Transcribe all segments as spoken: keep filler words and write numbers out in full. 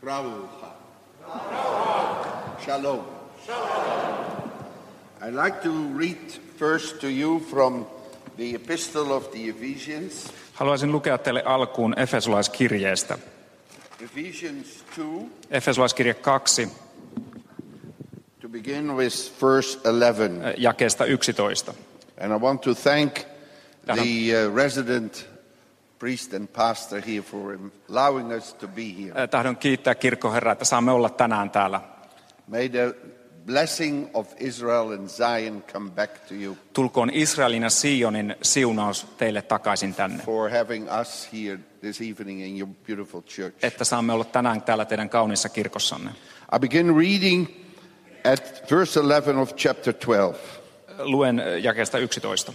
Rauha. Shalom. I'd like to read first to you from the Epistle of the Ephesians. Haluaisin lukea teille alkuun Efesolaiskirjeestä. Ephesians two. Efesolaiskirje kaksi. To begin with verse eleven. Jakeesta yksitoista. And I want to thank the uh, resident priest and pastor here for allowing us to be here. Tahdon kiittää kirkkoherraa, että saamme olla tänään täällä. May the blessing of Israel and Zion come back to you. Tulkoon Israelin ja Sionin siunaus teille takaisin tänne. For having us here this evening in your beautiful church. Että saamme olla tänään täällä teidän kauniissa kirkossanne. I begin reading at verse eleven of chapter twelve. Luen jakeesta yksitoista.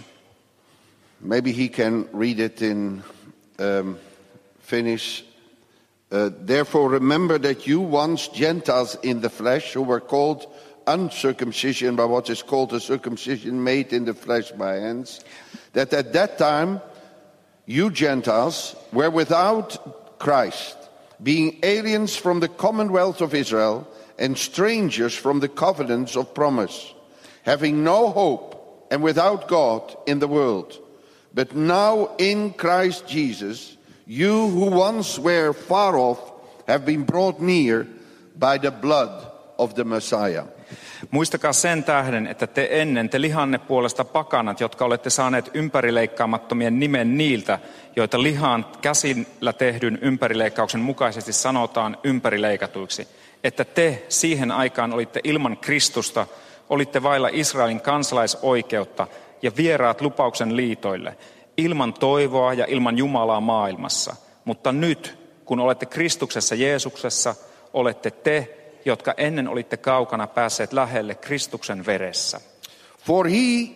Maybe he can read it in um, Finnish. Uh, Therefore remember that you once Gentiles in the flesh, who were called uncircumcision by what is called a circumcision made in the flesh by hands, that at that time you Gentiles were without Christ, being aliens from the commonwealth of Israel and strangers from the covenants of promise, having no hope and without God in the world. But now in Christ Jesus, you who once were far off have been brought near by the blood of the Messiah. Muistakaa sen tähden, että te ennen te lihanne puolesta pakanat, jotka olette saaneet ympärileikkaamattomien nimen niiltä, joita lihaan käsillä tehdyn ympärileikkauksen mukaisesti sanotaan ympärileikatuiksi, että te siihen aikaan olitte ilman Kristusta, olitte vailla Israelin kansalaisoikeutta ja vieraat lupauksen liitoille, ilman toivoa ja ilman Jumalaa maailmassa. Mutta nyt, kun olette Kristuksessa Jeesuksessa, olette te, jotka ennen olitte kaukana päässeet lähelle Kristuksen veressä. For he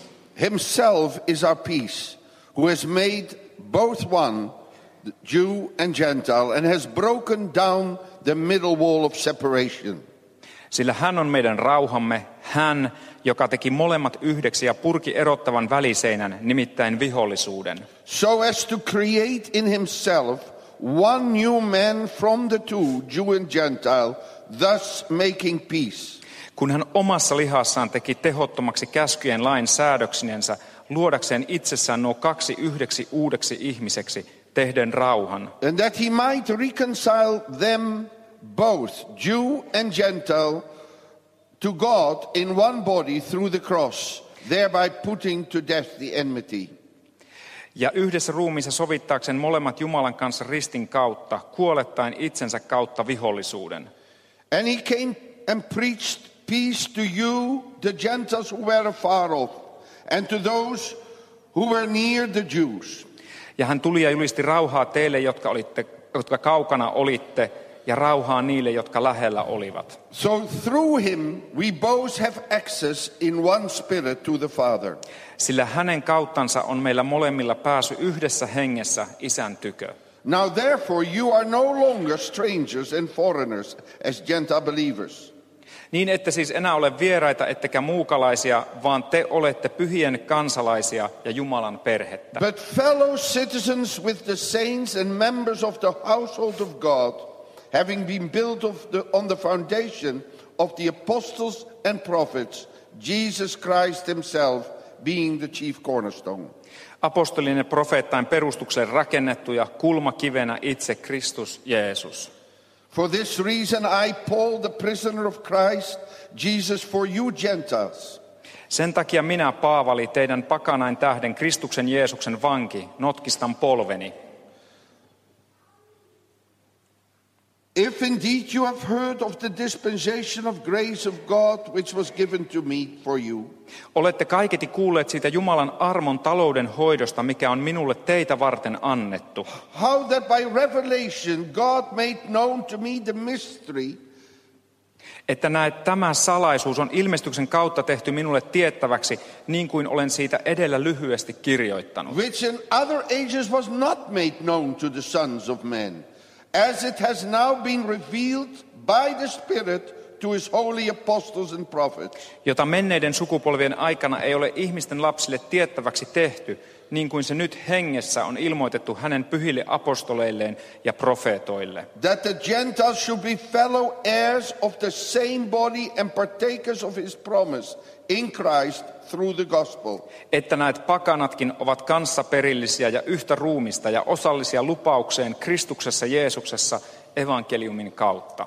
himself is our peace, who has made both one, Jew and Gentile, and has broken down the middle wall of separation. Sillä hän on meidän rauhamme, hän, joka teki molemmat yhdeksi ja purki erottavan väliseinän, nimittäin vihollisuuden. So as to create in himself one new man from the two, Jew and Gentile, thus making peace. Kun hän omassa lihassaan teki tehottomaksi käskyjen lain säädöksinensä, luodakseen itsessään nuo kaksi yhdeksi uudeksi ihmiseksi, tehden rauhan. And that he might reconcile them both, Jew and Gentile, to God in one body through the cross, thereby putting to death the enmity. Ja yhdessä ruumiissa sovittaakseen molemmat Jumalan kanssa ristin kautta, kuolettaen itsensä kautta vihollisuuden. And he came and preached peace to you, the Gentiles who were afar off, and to those who were near the Jews. Ja hän tuli ja julisti rauhaa teille, jotka, olitte, jotka kaukana olitte, ja rauhaa niille, jotka lähellä olivat. So through him we both have access in one spirit to the Father. Sillä hänen kauttansa on meillä molemmilla pääsy yhdessä hengessä Isän tykö. Now therefore you are no longer strangers and foreigners as Gentile believers. Niin ette siis enää ole vieraita ettekä muukalaisia, vaan te olette pyhien kansalaisia ja Jumalan perhettä. But fellow citizens with the saints and members of the household of God, having been built of the, on the foundation of the apostles and prophets, Jesus Christ himself being the chief cornerstone. Apostolien ja profeettain perustukselle rakennettu ja kulmakivenä itse Kristus Jeesus. For this reason I, Paul, the prisoner of Christ, Jesus for you Gentiles. Sen takia minä, Paavali, teidän pakanain tähden Kristuksen Jeesuksen vanki, notkistan polveni. If indeed you have heard of the dispensation of grace of God which was given to me for you. Olette kaiketi kuulleet siitä Jumalan armon talouden hoidosta, mikä on minulle teitä varten annettu. How that by revelation God made known to me the mystery. Että näet, tämä salaisuus on ilmestyksen kautta tehty minulle tiettäväksi, niin kuin olen siitä edellä lyhyesti kirjoittanut. Which in other ages was not made known to the sons of men, as it has now been revealed by the Spirit to his holy apostles and prophets. Jota menneiden sukupolvien aikana ei ole ihmisten lapsille tiettäväksi tehty, niin kuin se nyt hengessä on ilmoitettu hänen pyhille apostoleilleen ja profeetoille. That the Gentiles should be fellow heirs of the same body and partakers of his promise in Christ through the gospel. Että näet pakanatkin ovat kanssaperillisiä ja yhtä ruumista ja osallisia lupaukseen Kristuksessa Jeesuksessa evankeliumin kautta.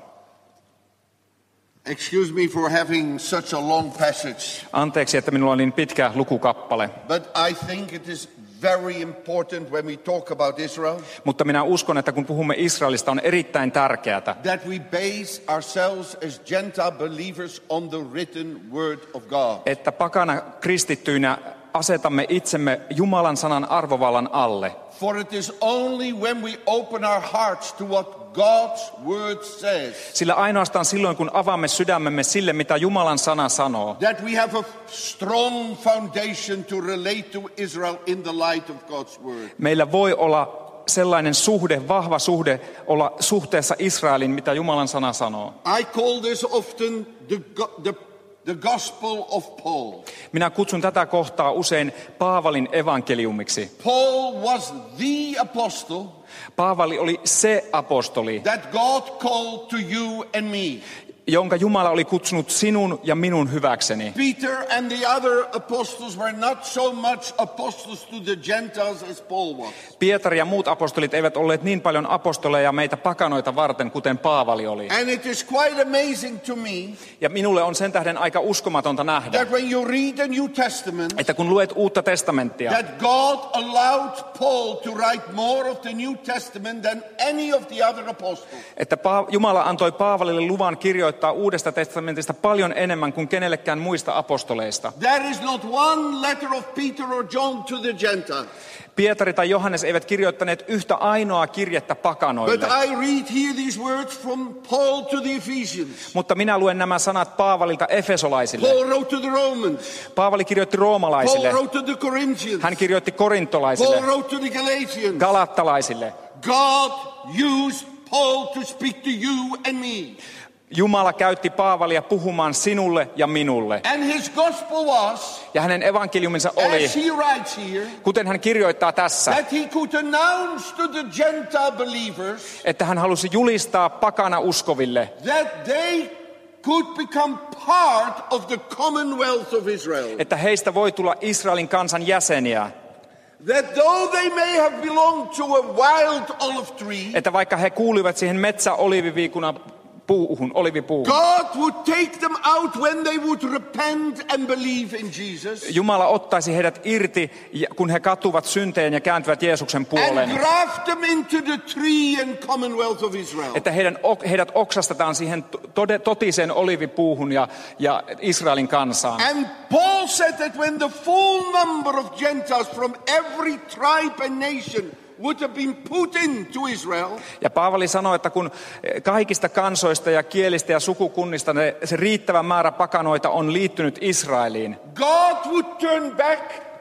Excuse me for having such a long passage. Anteeksi, että minulla on niin pitkä lukukappale. But I think it is very important when we talk about Israel. Mutta minä uskon, että kun puhumme Israelista, on erittäin tärkeää, that we base ourselves as Gentile believers on the written word of God. Että pakana kristittyinä asetamme itsemme Jumalan sanan arvovallan alle. For it is only when we open our hearts to what God's word says. Sillä ainoastaan silloin, kun avaamme sydämemme sille, mitä Jumalan sana sanoo, that we have a strong foundation to relate to Israel in the light of God's word. Meillä voi olla sellainen suhde, vahva suhde olla suhteessa Israelin, mitä Jumalan sana sanoo. I call this often the, the The Gospel of Paul. Minä kutsun tätä kohtaa usein Paavalin evankeliumiksi. Paul was the apostle. Paavali oli se apostoli, that God called to you and me. jonka Jumala oli kutsunut sinun ja minun hyväkseni. Peter and the other apostles were not so much apostles to the Gentiles as Paul was. Pietari ja muut apostolit eivät olleet niin paljon apostoleja meitä pakanoita varten, kuten Paavali oli. And it is quite amazing to me. Ja minulle on sen tähden aika uskomatonta nähdä, that when you read the New Testament, että kun luet Uutta testamenttia, that God allowed Paul to write more of the New Testament than any of the other apostles. Että Jumala antoi Paavalille luvan kirjoittaa Uudesta testamentista paljon enemmän kuin kenellekään muista apostoleista. There is not one letter of Peter or John to the Gentiles. Pietari tai Johannes eivät kirjoittaneet yhtä ainoaa kirjettä pakanoille. But I read here these words from Paul to the Ephesians. Mutta minä luen nämä sanat Paavalilta efesolaisille. Paul wrote to the Romans. Paavali kirjoitti roomalaisille. Paul wrote to the Corinthians. Hän kirjoitti korintolaisille. Paul wrote to the Galatians. Galattalaisille. God used Paul to speak to you and me. Jumala käytti Paavalia puhumaan sinulle ja minulle. And his gospel was, ja hänen evankeliuminsa oli, as he writes here, kuten hän kirjoittaa tässä, that he could announce to the Gentile believers, että hän halusi julistaa pakana uskoville, that they could become part of the commonwealth of Israel. Että heistä voi tulla Israelin kansan jäseniä. That though they may have belonged to a wild olive tree, että vaikka he kuuluivat siihen metsäoliiviviikuna puuhun, olivipuuhun, God would take them out when they would repent and believe in Jesus. Jumala ottaisi heidät irti, kun he katuvat synteen ja kääntyvät Jeesuksen puoleen. And graft them into the tree and commonwealth of Israel. Että heidän, heidät oksastetaan siihen tode, totiseen olivipuuhun ja, ja Israelin kansaan. And Paul said that when the full number of Gentiles from every tribe and nation would have been put into Israel. Ja Paavali sanoi, että kun kaikista kansoista ja kielistä ja sukukunnista ne, se riittävä määrä pakanoita on liittynyt Israeliin, God would turn back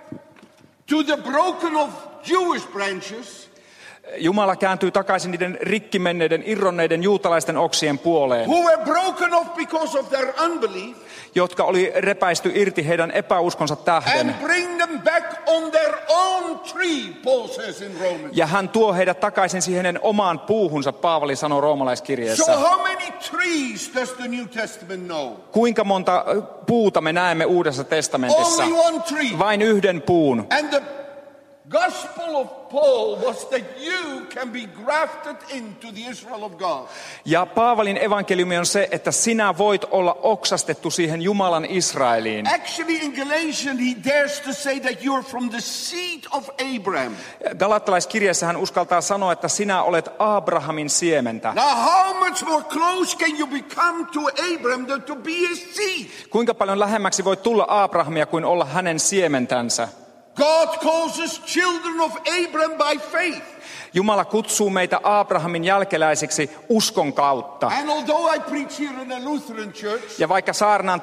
to the broken of Jewish branches. Jumala kääntyy takaisin niiden rikkimenneiden, irronneiden juutalaisten oksien puoleen, who were broken off because of their unbelief, jotka oli repäisty irti heidän epäuskonsa tähden. and bring them back on their own tree, Paul says in Romans. Ja hän tuo heidät takaisin siihen omaan puuhunsa, Paavali sanoo roomalaiskirjeessä. So how many trees does the New Testament know? Kuinka monta puuta me näemme Uudessa testamentissa? Only one tree. Vain yhden puun. And the gospel of Paul was that you can be grafted into the Israel of God. Ja Paavalin evankeliumi on se, että sinä voit olla oksastettu siihen Jumalan Israeliin. Actually in Galatians he dares to say that you're from the seed of Abraham. Galattalaiskirjeessä hän uskaltaa sanoa, että sinä olet Abrahamin siementä. Now how much more close can you become to Abraham than to be his seed? Kuinka paljon lähemmäksi voit tulla Abrahamia kuin olla hänen siementänsä? God calls us children of Abraham by faith. Jumala kutsuu meitä Abrahamin jälkeläisiksi uskon kautta. And although I preach here in a Lutheran church, Ja vaikka saarnaan tänään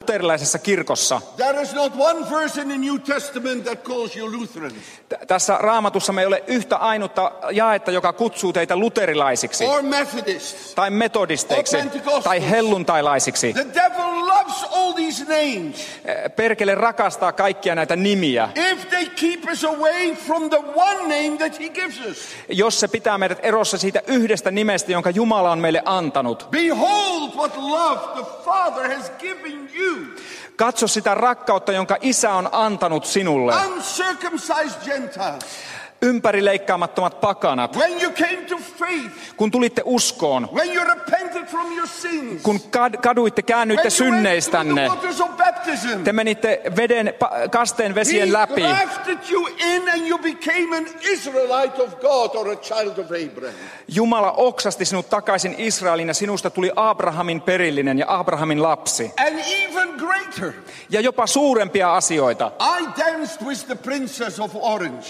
luterilaisessa kirkossa. There is not one verse in the New Testament that calls you Lutherans. T- tässä Raamatussa me ei ole yhtä ainutta jaetta, joka kutsuu teitä luterilaisiksi. Or Methodists. Tai metodisteiksi. Or Pentecostals. Tai helluntailaisiksi. The devil loves all these names. Perkele rakastaa kaikkia näitä nimiä. If they keep us away from the one name that he gives us. Jos se pitää meidät erossa siitä yhdestä nimestä, jonka Jumala on meille antanut. Behold what love the Father has given you. Katso sitä rakkautta, jonka Isä on antanut sinulle. Uncircumcised Gentiles. Ympärileikkaamattomat pakanat. When you came to faith. Kun tulitte uskoon. When you repented from your sins. Kun kaduitte, käännyitte synneistänne. When you went through the waters of baptism. Te menitte veden, kasteen vesien läpi. He grafted you in and you became an Israelite of God or a child of Abraham. Jumala oksasti sinut takaisin Israeliin ja sinusta tuli Abrahamin perillinen ja Abrahamin lapsi. And even greater. Ja jopa suurempia asioita. I danced with the princess of Orange.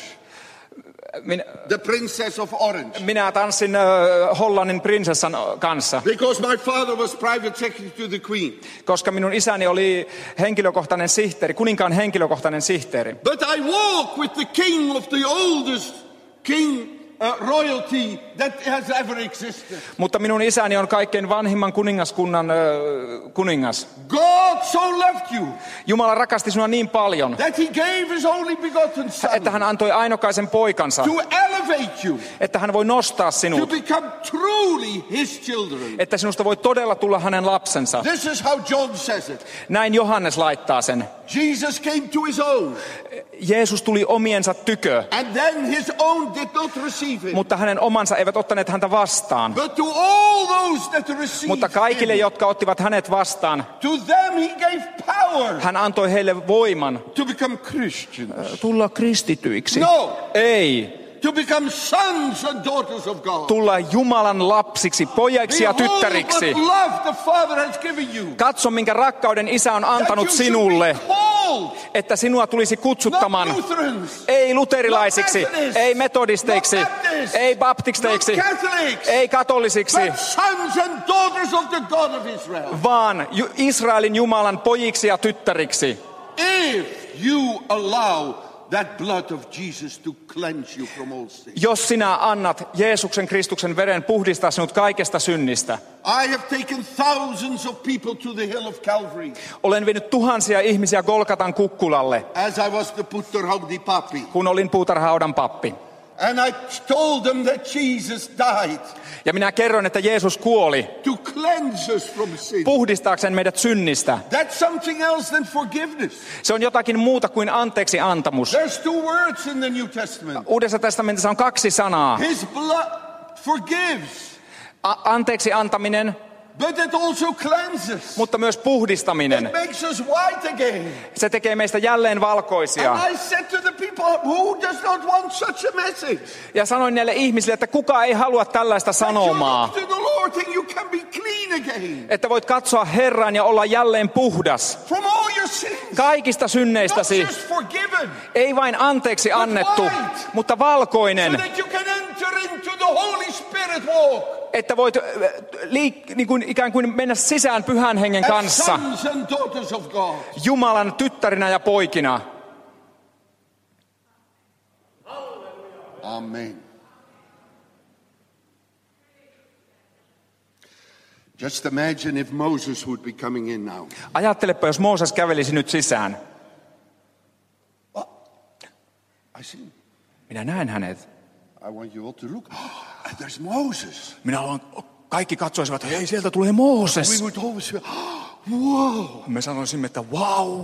Minä, the princess of Orange. Minä tanssin uh, Hollannin prinsessan kanssa. Because my father was private secretary to the queen. Koska minun isäni oli henkilökohtainen sihteeri, kuninkaan henkilökohtainen sihteeri. But I walk with the king of the oldest king uh, royalty that has ever existed. Mutta minun isäni on kaikkein vanhimman kuningaskunnan uh, kuningas. God so loved you. Jumala rakasti sinua niin paljon, that he gave his only begotten son. Että hän antoi ainokaisen poikansa. To elevate you. Että hän voi nostaa sinut. To become truly his children. Että sinusta voi todella tulla hänen lapsensa. This is how John says it. Näin Johannes laittaa sen. Jesus came to his own. Jeesus tuli omiensa tykö. And then his own did not receive him. Mutta hänen omansa eivät ottaneet häntä vastaan. But to all those that received Mutta kaikille, him, jotka ottivat hänet vastaan, to them he gave power. Hän antoi heille voiman to become Christians. Tulla kristityiksi. No. Ei. To become sons and daughters of God. Tulla Jumalan lapsiksi, pojiksi ja tyttäriksi. Behold, what love the Father has given you. Katso, minkä rakkauden Isä on antanut sinulle, että sinua tulisi kutsuttamaan Not Lutherans, ei luterilaisiksi, not Methodists, ei metodisteiksi, not Baptists, ei baptisteiksi, not Catholics, ei katolisiksi, but sons and daughters of the God of Israel. vaan Israelin Jumalan pojiksi ja tyttäriksi. If you allow that blood of Jesus to cleanse you from all sin. Jos sinä annat Jeesuksen Kristuksen veren puhdistaa sinut kaikesta synnistä. I have taken thousands of people to the hill of Calvary. Olen vienyt tuhansia ihmisiä Golgatan kukkulalle. As I was the Puutarhaudan pappi. Kun olin Puutarhaudan pappi. And I told them that Jesus died. Ja minä kerroin, että Jeesus kuoli. To cleanse us from sin. Puhdistaakseen meidät synnistä. That's something else than forgiveness. Se on jotakin muuta kuin anteeksi antamus. There's two words in the New Testament. Uudessa testamentissa on kaksi sanaa. His blood forgives. A- anteeksi antaminen. But it also cleanses. Mutta myös puhdistaminen. It makes us white again. Se tekee meistä jälleen valkoisia. And I said to the people, who does not want such a message? Ja sanoin näille ihmisille, että kuka ei halua tällaista sanomaa. That you look to the Lord and you can be clean again. Että voit katsoa Herran ja olla jälleen puhdas. From all your sins. Kaikista synneistäsi. Not just forgiven. Ei vain anteeksi annettu, white. mutta valkoinen. So that you can enter into the Holy Spirit walk. Että voit liik- niin kuin, ikään kuin mennä sisään Pyhän Hengen kanssa. As sons and daughters of God. Jumalan tyttärinä ja poikina. Amen. Just imagine if Moses would be coming in now. Ajattelepa, jos Mooses kävelisi nyt sisään. Oh, I see. Minä näen hänet. I want you all to look. Oh, there's Moses. Minä haluan, kaikki katsoisivat, että hei, sieltä tulee Mooses. We would always say, oh, wow. Me sanoisimme, että wow.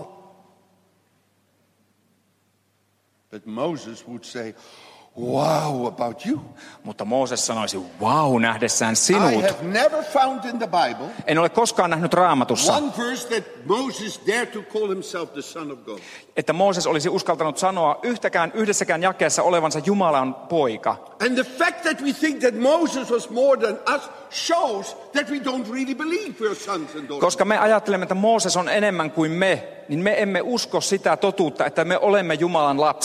But Moses would say, wow about you. Mutta Mooses sanoisi, wow, nähdessään I sinut. have never found in the Bible En ole koskaan nähnyt Raamatussa, one verse that Moses dared to call himself the Son of God. että Mooses olisi uskaltanut sanoa yhtäkään, yhdessäkään jakeessa olevansa Jumalan poika. And the fact that we think that Moses was more than us shows that we don't really believe we are sons and daughters. Koska me ajattelemme, että Mooses on enemmän kuin me, niin me emme usko sitä totuutta, että me olemme Jumalan lapsia.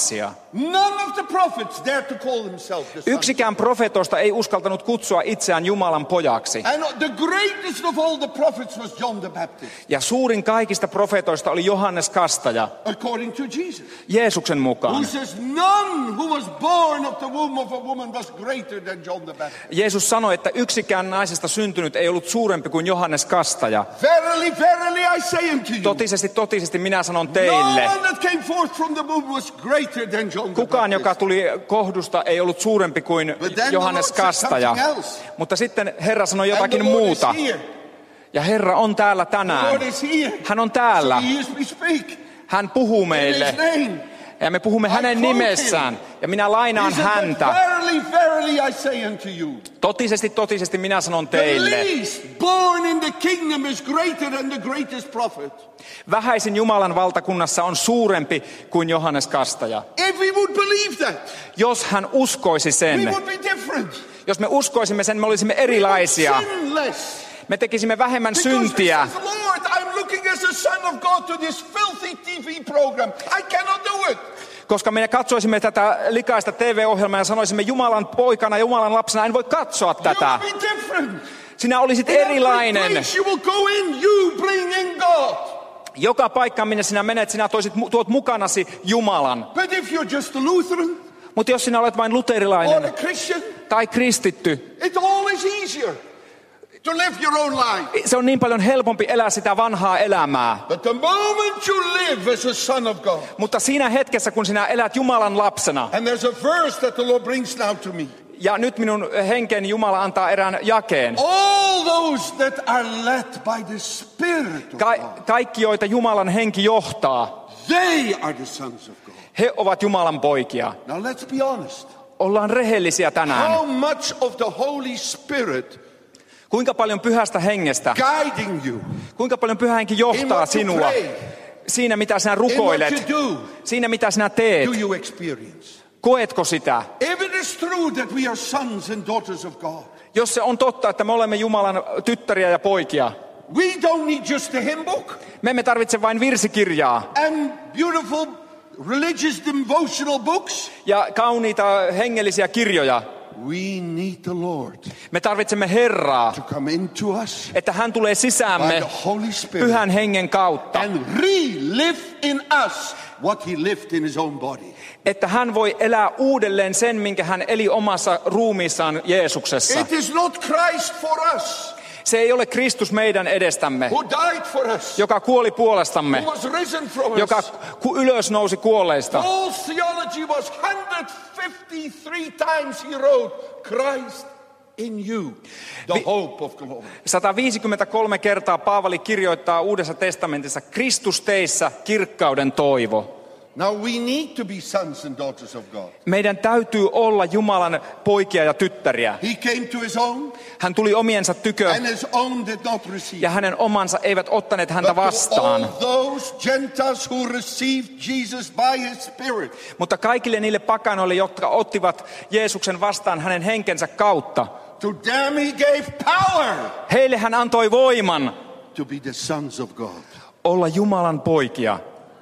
None of the prophets dared to call themselves the son. Yksikään profetoista ei uskaltanut kutsua itseään Jumalan pojaksi. And the greatest of all the prophets was John the Baptist. Ja suurin kaikista profetoista oli Johannes Kastaja, According to Jesus. Jeesuksen Who mukaan. says none who was born of the womb of a woman was greater than John the Baptist. Jeesus sanoi, että yksikään naisesta syntynyt ei ollut suurempi kuin Johannes Kastaja. Verily, verily, I say unto you. Totisesti, totisesti minä sanon No teille. one that came forth from the womb was greater than John the Kukaan, joka Baptist. tuli kohdusta, ei ollut suurempi kuin But then Johannes the Lord said Kastaja. something else. Mutta sitten Herra sanoi And the jotakin Lord is muuta. here. Ja Herra on täällä The tänään. Lord is here. Hän on So täällä. he hears me speak. Hän puhuu In meille. his name. Ja me puhumme hänen quote nimessään. Ja minä lainaan He said, but häntä. verily, verily, I say unto you. Totisesti, totisesti minä sanon The teille. least born in the kingdom is greater than the greatest prophet. Vähäisin Jumalan valtakunnassa on suurempi kuin Johannes Kastaja. If we would believe that, Jos hän uskoisi we sen, would be different. jos me uskoisimme sen, me olisimme We would erilaisia. sin less. Me tekisimme vähemmän Because we syntiä. says, Lord, I'm looking as a son of God to this filthy T V program. I cannot do it. Koska me katsoisimme tätä likaista T V-ohjelmaa ja sanoisimme Jumalan poikana, Jumalan lapsena, en voi katsoa You tätä. will be different. Sinä olisit In every erilainen. place you will go in, you bring in God. Joka paikka, minne sinä menet, sinä toisit, tuot mukanasi Jumalan. But if you're just a Lutheran Mutta jos sinä olet vain or a luterilainen Christian, tai kristitty, it's always easier to live your own life. se on niin paljon helpompi elää sitä vanhaa elämää. But the moment you live as a son of God, Mutta siinä hetkessä, kun sinä elät Jumalan lapsena, and there's a verse that the Lord brings now to me. ja nyt minun henkeni Jumala antaa erään jakeen. All those that are led by the Spirit of Ka- God, kaikki, joita Jumalan henki johtaa, they are the sons of God. he ovat Jumalan poikia. Now let's be honest. Ollaan rehellisiä tänään. How much of the Holy Spirit Kuinka paljon pyhästä hengestä, guiding you kuinka paljon pyhä henki in johtaa what you sinua pray, siinä, mitä sinä in what rukoilet, you do, siinä, mitä sinä teet. do you experience? Koetko sitä? If it is true that we are sons and daughters of God, Jos se on totta, että me olemme Jumalan tyttäriä ja poikia, we don't need just a hymn book me emme tarvitse vain virsikirjaa and beautiful religious devotional books. ja kauniita hengellisiä kirjoja. We need the Lord Me tarvitsemme Herraa, to come into us että hän tulee by sisäämme the Holy Spirit pyhän hengen kautta. and relive in us what he lived in his own body. Että hän voi elää uudelleen sen, minkä hän eli omassa ruumiissaan Jeesuksessa. It is not Christ for us Se ei ole Kristus meidän edestämme, who died for us, joka kuoli puolestamme, who was risen from joka us. ku- ylös nousi kuolleista. Paul's theology was one hundred fifty-three times he wrote, Christ in you, the Vi- hope of glory. sata viisikymmentäkolme kertaa Paavali kirjoittaa Uudessa testamentissa Kristus teissä, kirkkauden toivo. Now we need to be sons and daughters of God. Meidän täytyy olla Jumalan poikia ja tyttäriä. He came to his own, Hän tuli omiensa tykö and his own did not receive. ja hänen omansa eivät ottaneet häntä But to all vastaan. those Gentiles who received Jesus by his Spirit, Mutta kaikille niille pakanoille, jotka ottivat Jeesuksen vastaan hänen henkensä kautta, to them he gave power heille hän antoi voiman to be the sons of God. olla Jumalan poikia.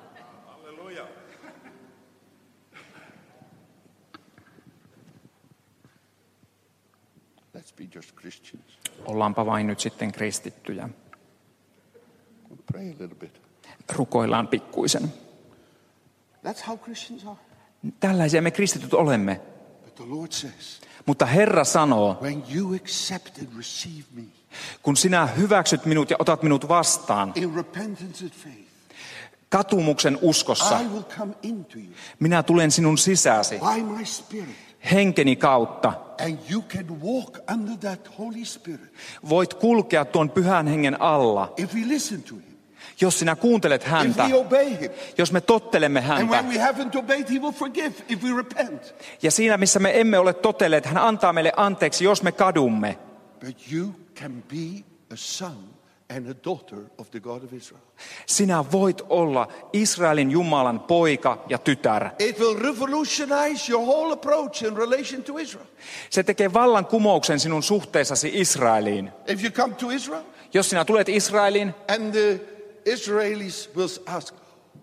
Let's be just Christians. Ollaanpa vain nyt sitten kristittyjä. Pray a little bit. Rukoillaan pikkuisen. That's how Christians are. Tällaisia me kristityt olemme. But the Lord says, Mutta Herra sanoo, when you accept and receive me kun sinä hyväksyt minut ja otat minut vastaan in repentance and faith, katumuksen uskossa, I will come into you minä tulen sinun sisääsi by my Spirit, henkeni kautta. and you can walk under that Holy Spirit Voit kulkea tuon pyhän hengen alla, if we listen to him, jos sinä kuuntelet if häntä, we obey him. jos me tottelemme And häntä. when we haven't obeyed, he will forgive if we repent. Ja siinä, missä me emme ole totelleet, hän antaa meille anteeksi, jos me kadumme. But you can be a son and a daughter of the God of Israel. Sinä voit olla Israelin Jumalan poika ja tytär. It will revolutionize your whole approach in relation to Israel. Se tekee vallankumouksen sinun suhteessasi Israeliin. If you come to Israel Jos sinä tulet Israeliin and the Israelis will ask,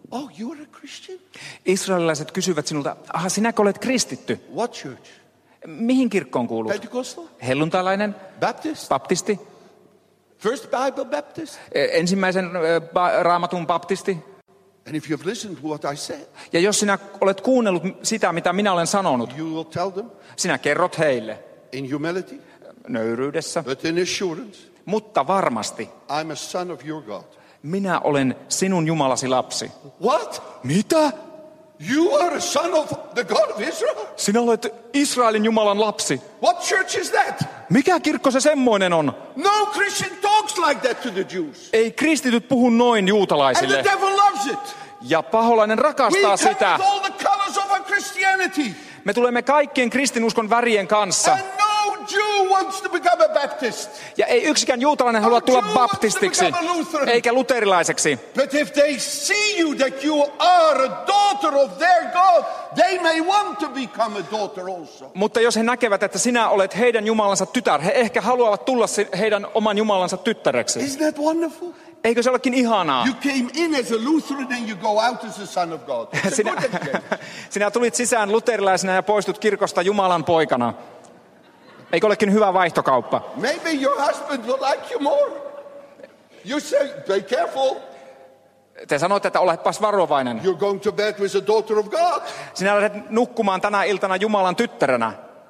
Oh, you are a Christian? Israelilaiset kysyvät sinulta, aha, sinäkö olet kristitty? What church? Mihin kirkkoon kuulut? Pentecostal? Helluntailainen? Baptist? Baptisti? First Bible Baptist? Ensimmäisen äh, raamatun baptisti? And if you've listened to what I said, ja jos sinä olet kuunnellut sitä, mitä minä olen sanonut, you will tell them sinä kerrot heille in humility, nöyryydessä, but in assurance, mutta varmasti I'm a son of your God. minä olen sinun Jumalasi lapsi. What? Mitä? You are a son of the God of Israel? Sinä olet Israelin Jumalan lapsi. What church is that? Mikä kirkko se semmoinen on? No Christian talks like that to the Jews. Ei kristityt puhu noin And juutalaisille. the devil loves it. Ja paholainen We rakastaa come sitä. with all the colors of our Christianity. Me tulemme kaikkien kristinuskon värien kanssa. And no Jew wants to become a Baptist. Ja ei yksikään juutalainen halua tulla Jew wants to baptistiksi, become a Lutheran. eikä luterilaiseksi. But if they see you that you are a daughter of their God, they may want to become a daughter also. Mutta jos he näkevät, että sinä olet heidän Jumalansa tytär, he ehkä haluavat tulla si- heidän oman Jumalansa tyttäreksi. Isn't that wonderful? Eikö se olekin ihanaa? You came in as a Lutheran and you go out as a son of God. It's a Sinä, good exchange. sinä tulit sisään luterilaisena ja poistut kirkosta Jumalan poikana. Eikö olekin hyvä vaihtokauppa? Maybe your husband will like you more. You say, be careful. Te sanoitte, että olepas varovainen. You're going to bed with a daughter of God. Sinä lähdet nukkumaan tänä iltana Jumalan tyttärenä.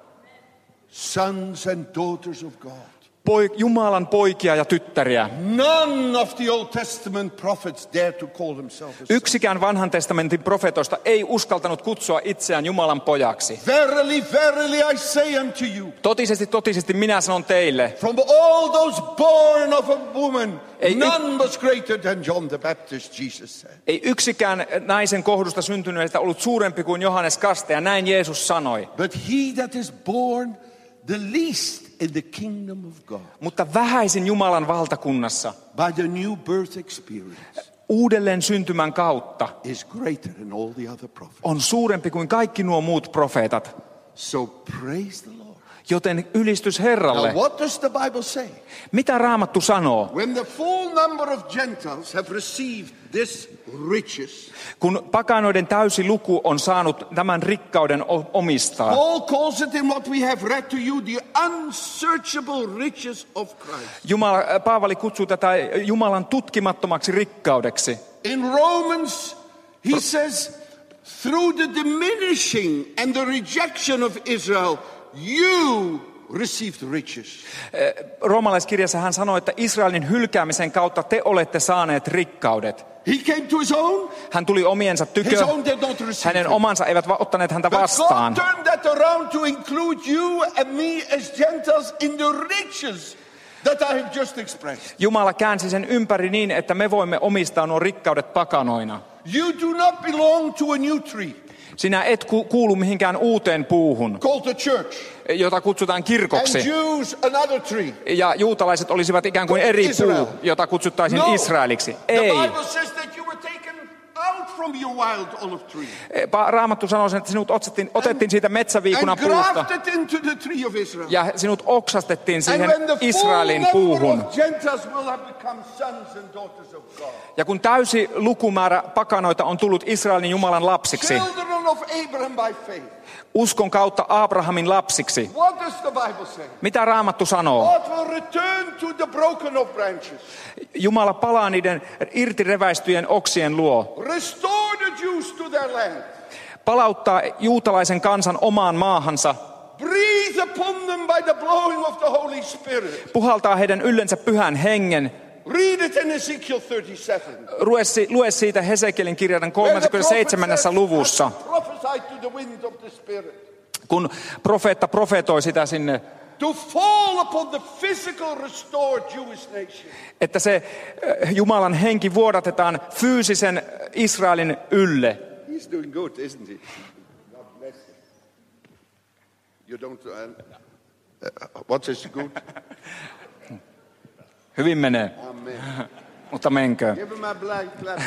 Sons and daughters of God. Poi, Jumalan poikia ja tyttäriä. None of the Old Testament prophets dare to call themselves a son. Yksikään vanhan testamentin profetoista ei uskaltanut kutsua itseään Jumalan pojaksi. Verily, verily, I say unto you, Totisesti, totisesti minä sanon teille, from all those born of a woman, Ei- none was greater than John the Baptist, Jesus said. ei yksikään naisen kohdusta syntyneestä ollut suurempi kuin Johannes Kastaja, näin Jeesus sanoi. But he that is born the least in the kingdom of God, Mutta vähäisin Jumalan valtakunnassa, by the new birth experience, uudelleen syntymän kautta, is greater than all the other prophets. on suurempi kuin kaikki nuo muut profeetat. So praise the Lord. Joten ylistys Now Herralle. what does the Bible say? Mitä Raamattu sanoo? When the full number of Gentiles have received this riches, Kun pakanoiden täysi luku on saanut tämän rikkauden o- omistaa. Paul calls it in what we have read to you, the unsearchable riches of Christ. Jumala, Paavali kutsuu tätä Jumalan tutkimattomaksi rikkaudeksi. In Romans, he says, through the diminishing and the rejection of Israel, you received riches. Roomalaiskirjassa hän sanoi, että Israelin hylkäämisen kautta te olette saaneet rikkaudet. He came to his own. Hän tuli omiensa His tykö. own did not receive Hänen him. omansa eivät va- ottaneet häntä But God vastaan. turned that around to include you and me as Gentiles in the riches that I have just expressed. Jumala käänsi sen ympäri niin, että me voimme omistaa nuo rikkaudet pakanoina. You do not belong to a new tree Sinä et ku- kuulu mihinkään uuteen puuhun, called the church, jota kutsutaan and kirkoksi. Jews another tree. Ja juutalaiset olisivat ikään kuin eri Israel. puu, jota kutsuttaisiin No. Israeliksi. The Ei. Bible says that you were taken out from your wild olive tree Pa- Raamattu sanoo sen, että sinut otettiin, otettiin siitä metsäviikunan and puusta grafted into the tree of Israel. ja sinut oksastettiin And siihen when the full Israelin number puuhun. of Gentiles will have become sons and daughters of God, Ja kun täysi lukumäärä pakanoita on tullut Israelin Jumalan lapsiksi, children of Abraham by faith, uskon kautta Abrahamin lapsiksi, what does the Bible say? mitä Raamattu sanoo? God will return to the broken off branches, Jumala palaa niiden irtireväistyjen oksien luo, restore the Jews to their land, palauttaa juutalaisen kansan omaan maahansa, breathe upon them by the blowing of the Holy Spirit. puhaltaa heidän yllensä pyhän hengen. Read it in Ezekiel thirty-seven. Lue, si- lue siitä Hesekielin kirjan kolmaskymmenesseitsemäs luvussa, Prophesy to the wind of the Spirit. kun profeetta profetoi sitä sinne, To fall upon the physical restored Jewish nation. että se äh, Jumalan henki vuodatetaan fyysisen Israelin ylle. He's doing good, isn't he? God bless you. You don't. Uh, uh, what is good? Hyvin menee, Amen. mutta menkö. Give him a blind clap.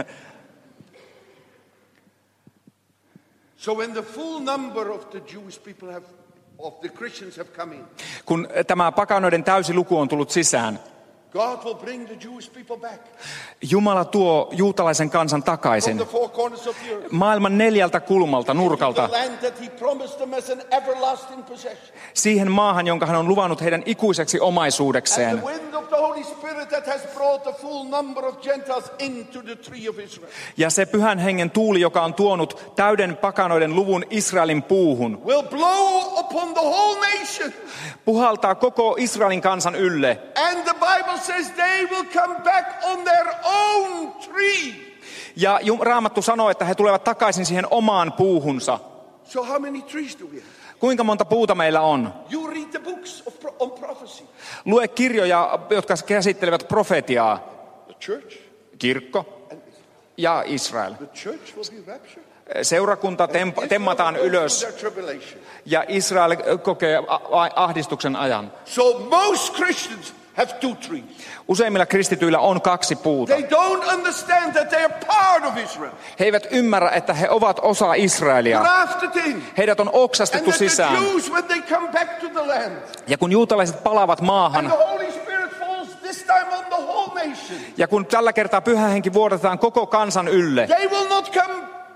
So when the full number of the Jewish people have, of the Christians have come in, Kun tämä pakanoiden täysi luku on tullut sisään, God will bring the Jewish people back Jumala tuo juutalaisen kansan from takaisin the four corners of the earth. maailman neljältä kulmalta, nurkalta, The land that he promised them as an everlasting possession. siihen maahan, jonka hän on luvannut heidän ikuiseksi And omaisuudekseen. the wind of the Holy Spirit that has brought the full number of Gentiles into the tree of Israel Ja se pyhän hengen tuuli, joka on tuonut täyden pakanoiden luvun Israelin puuhun, will blow upon the whole nation. puhaltaa koko Israelin kansan ylle. And the Bible says they will come back on their own tree. Ja Ju- Raamattu sanoo, että he tulevat takaisin siihen omaan puuhunsa. So how many trees do we have? Kuinka monta puuta meillä on? You read the books of pro- on prophecy. Lue kirjoja, jotka käsittelevät profetiaa. The church Kirkko ja Israel. The church will be raptured. Seurakunta tem- temmataan ylös ja Israel kokee a- ahdistuksen ajan. So most Christians have two trees. Useimmilla kristityillä on kaksi puuta. They don't understand that they are part of Israel. He eivät ymmärrä, että he ovat osa Israelia. Grafted in. Heidät on And oksastettu that the sisään. Jews, when they come back to the land, Ja kun juutalaiset palaavat and maahan, the Holy Spirit falls this time on the whole nation, ja kun tällä kertaa pyhä henki vuodatetaan koko kansan ylle, they will not come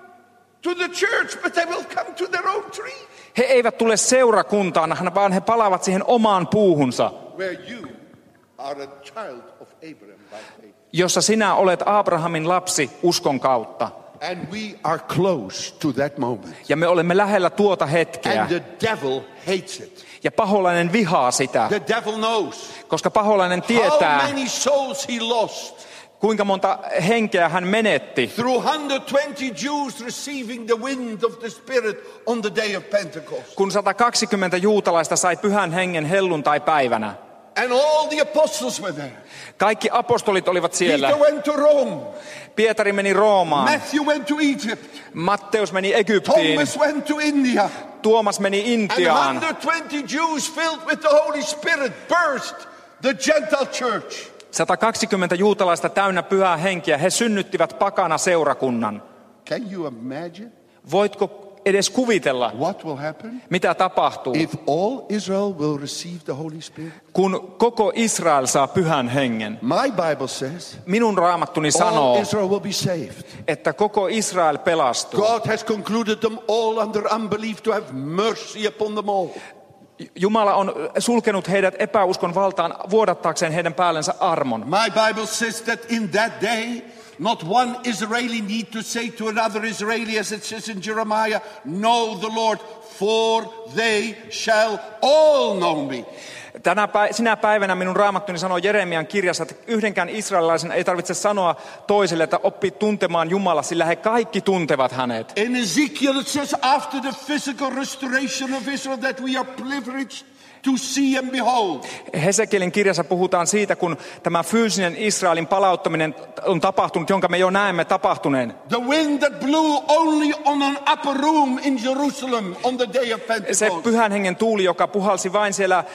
to the church, but they will come to their own tree. he eivät tule seurakuntaan, vaan he palaavat siihen omaan puuhunsa, Where you are a child of Abraham by faith. jossa sinä olet Abrahamin lapsi uskon kautta. And we are close to that moment. Ja me olemme lähellä tuota hetkeä. And the devil hates it. Ja paholainen vihaa sitä, The devil knows koska paholainen how tietää, many souls he lost kuinka monta henkeä hän menetti, through one hundred twenty Jews receiving the wind of the Spirit on the day of Pentecost. kun sata kaksikymmentä juutalaista sai pyhän hengen helluntai-päivänä. And all the apostles were there. Kaikki apostolit olivat siellä. Peter went to Rome. Pietari meni Roomaan. Matthew went to Egypt. Matteus meni Egyptiin. Thomas went to India. Tuomas meni And Intiaan. one hundred twenty Jews filled with the Holy Spirit burst the Gentile church. sata kaksikymmentä juutalaista täynnä pyhää henkeä. He synnyttivät pakana seurakunnan. Can you imagine Voitko edes kuvitella, what will happen mitä tapahtuu, if all Israel will receive the Holy Spirit? kun koko Israel saa pyhän hengen? My Bible says Minun raamattuni all sanoo, Israel will be saved. että koko Israel pelastuu. God has concluded them all under unbelief to have mercy upon them all. Jumala on sulkenut heidät epäuskon valtaan vuodattaakseen heidän päällensä armon. My Bible says that in that day, not one Israeli need to say to another Israeli, as it says in Jeremiah, know the Lord, for they shall all know me. Tänä päivänä, sinä päivänä minun raamattuni sanoo Jeremian kirjassa, että yhdenkään israelilaisen ei tarvitse sanoa toiselle, että oppi tuntemaan Jumala, sillä he kaikki tuntevat hänet. In Ezekiel it says, after the physical restoration of Israel, that we are privileged to see and behold. Hesekielin kirjassa puhutaan siitä, kun tämä fyysinen Israelin palauttaminen on tapahtunut, jonka me jo näemme tapahtuneen. The wind that blew only on an upper room in Jerusalem on the day of Pentecost. Se pyhän hengen tuuli, joka puhalsi vain siellä äh,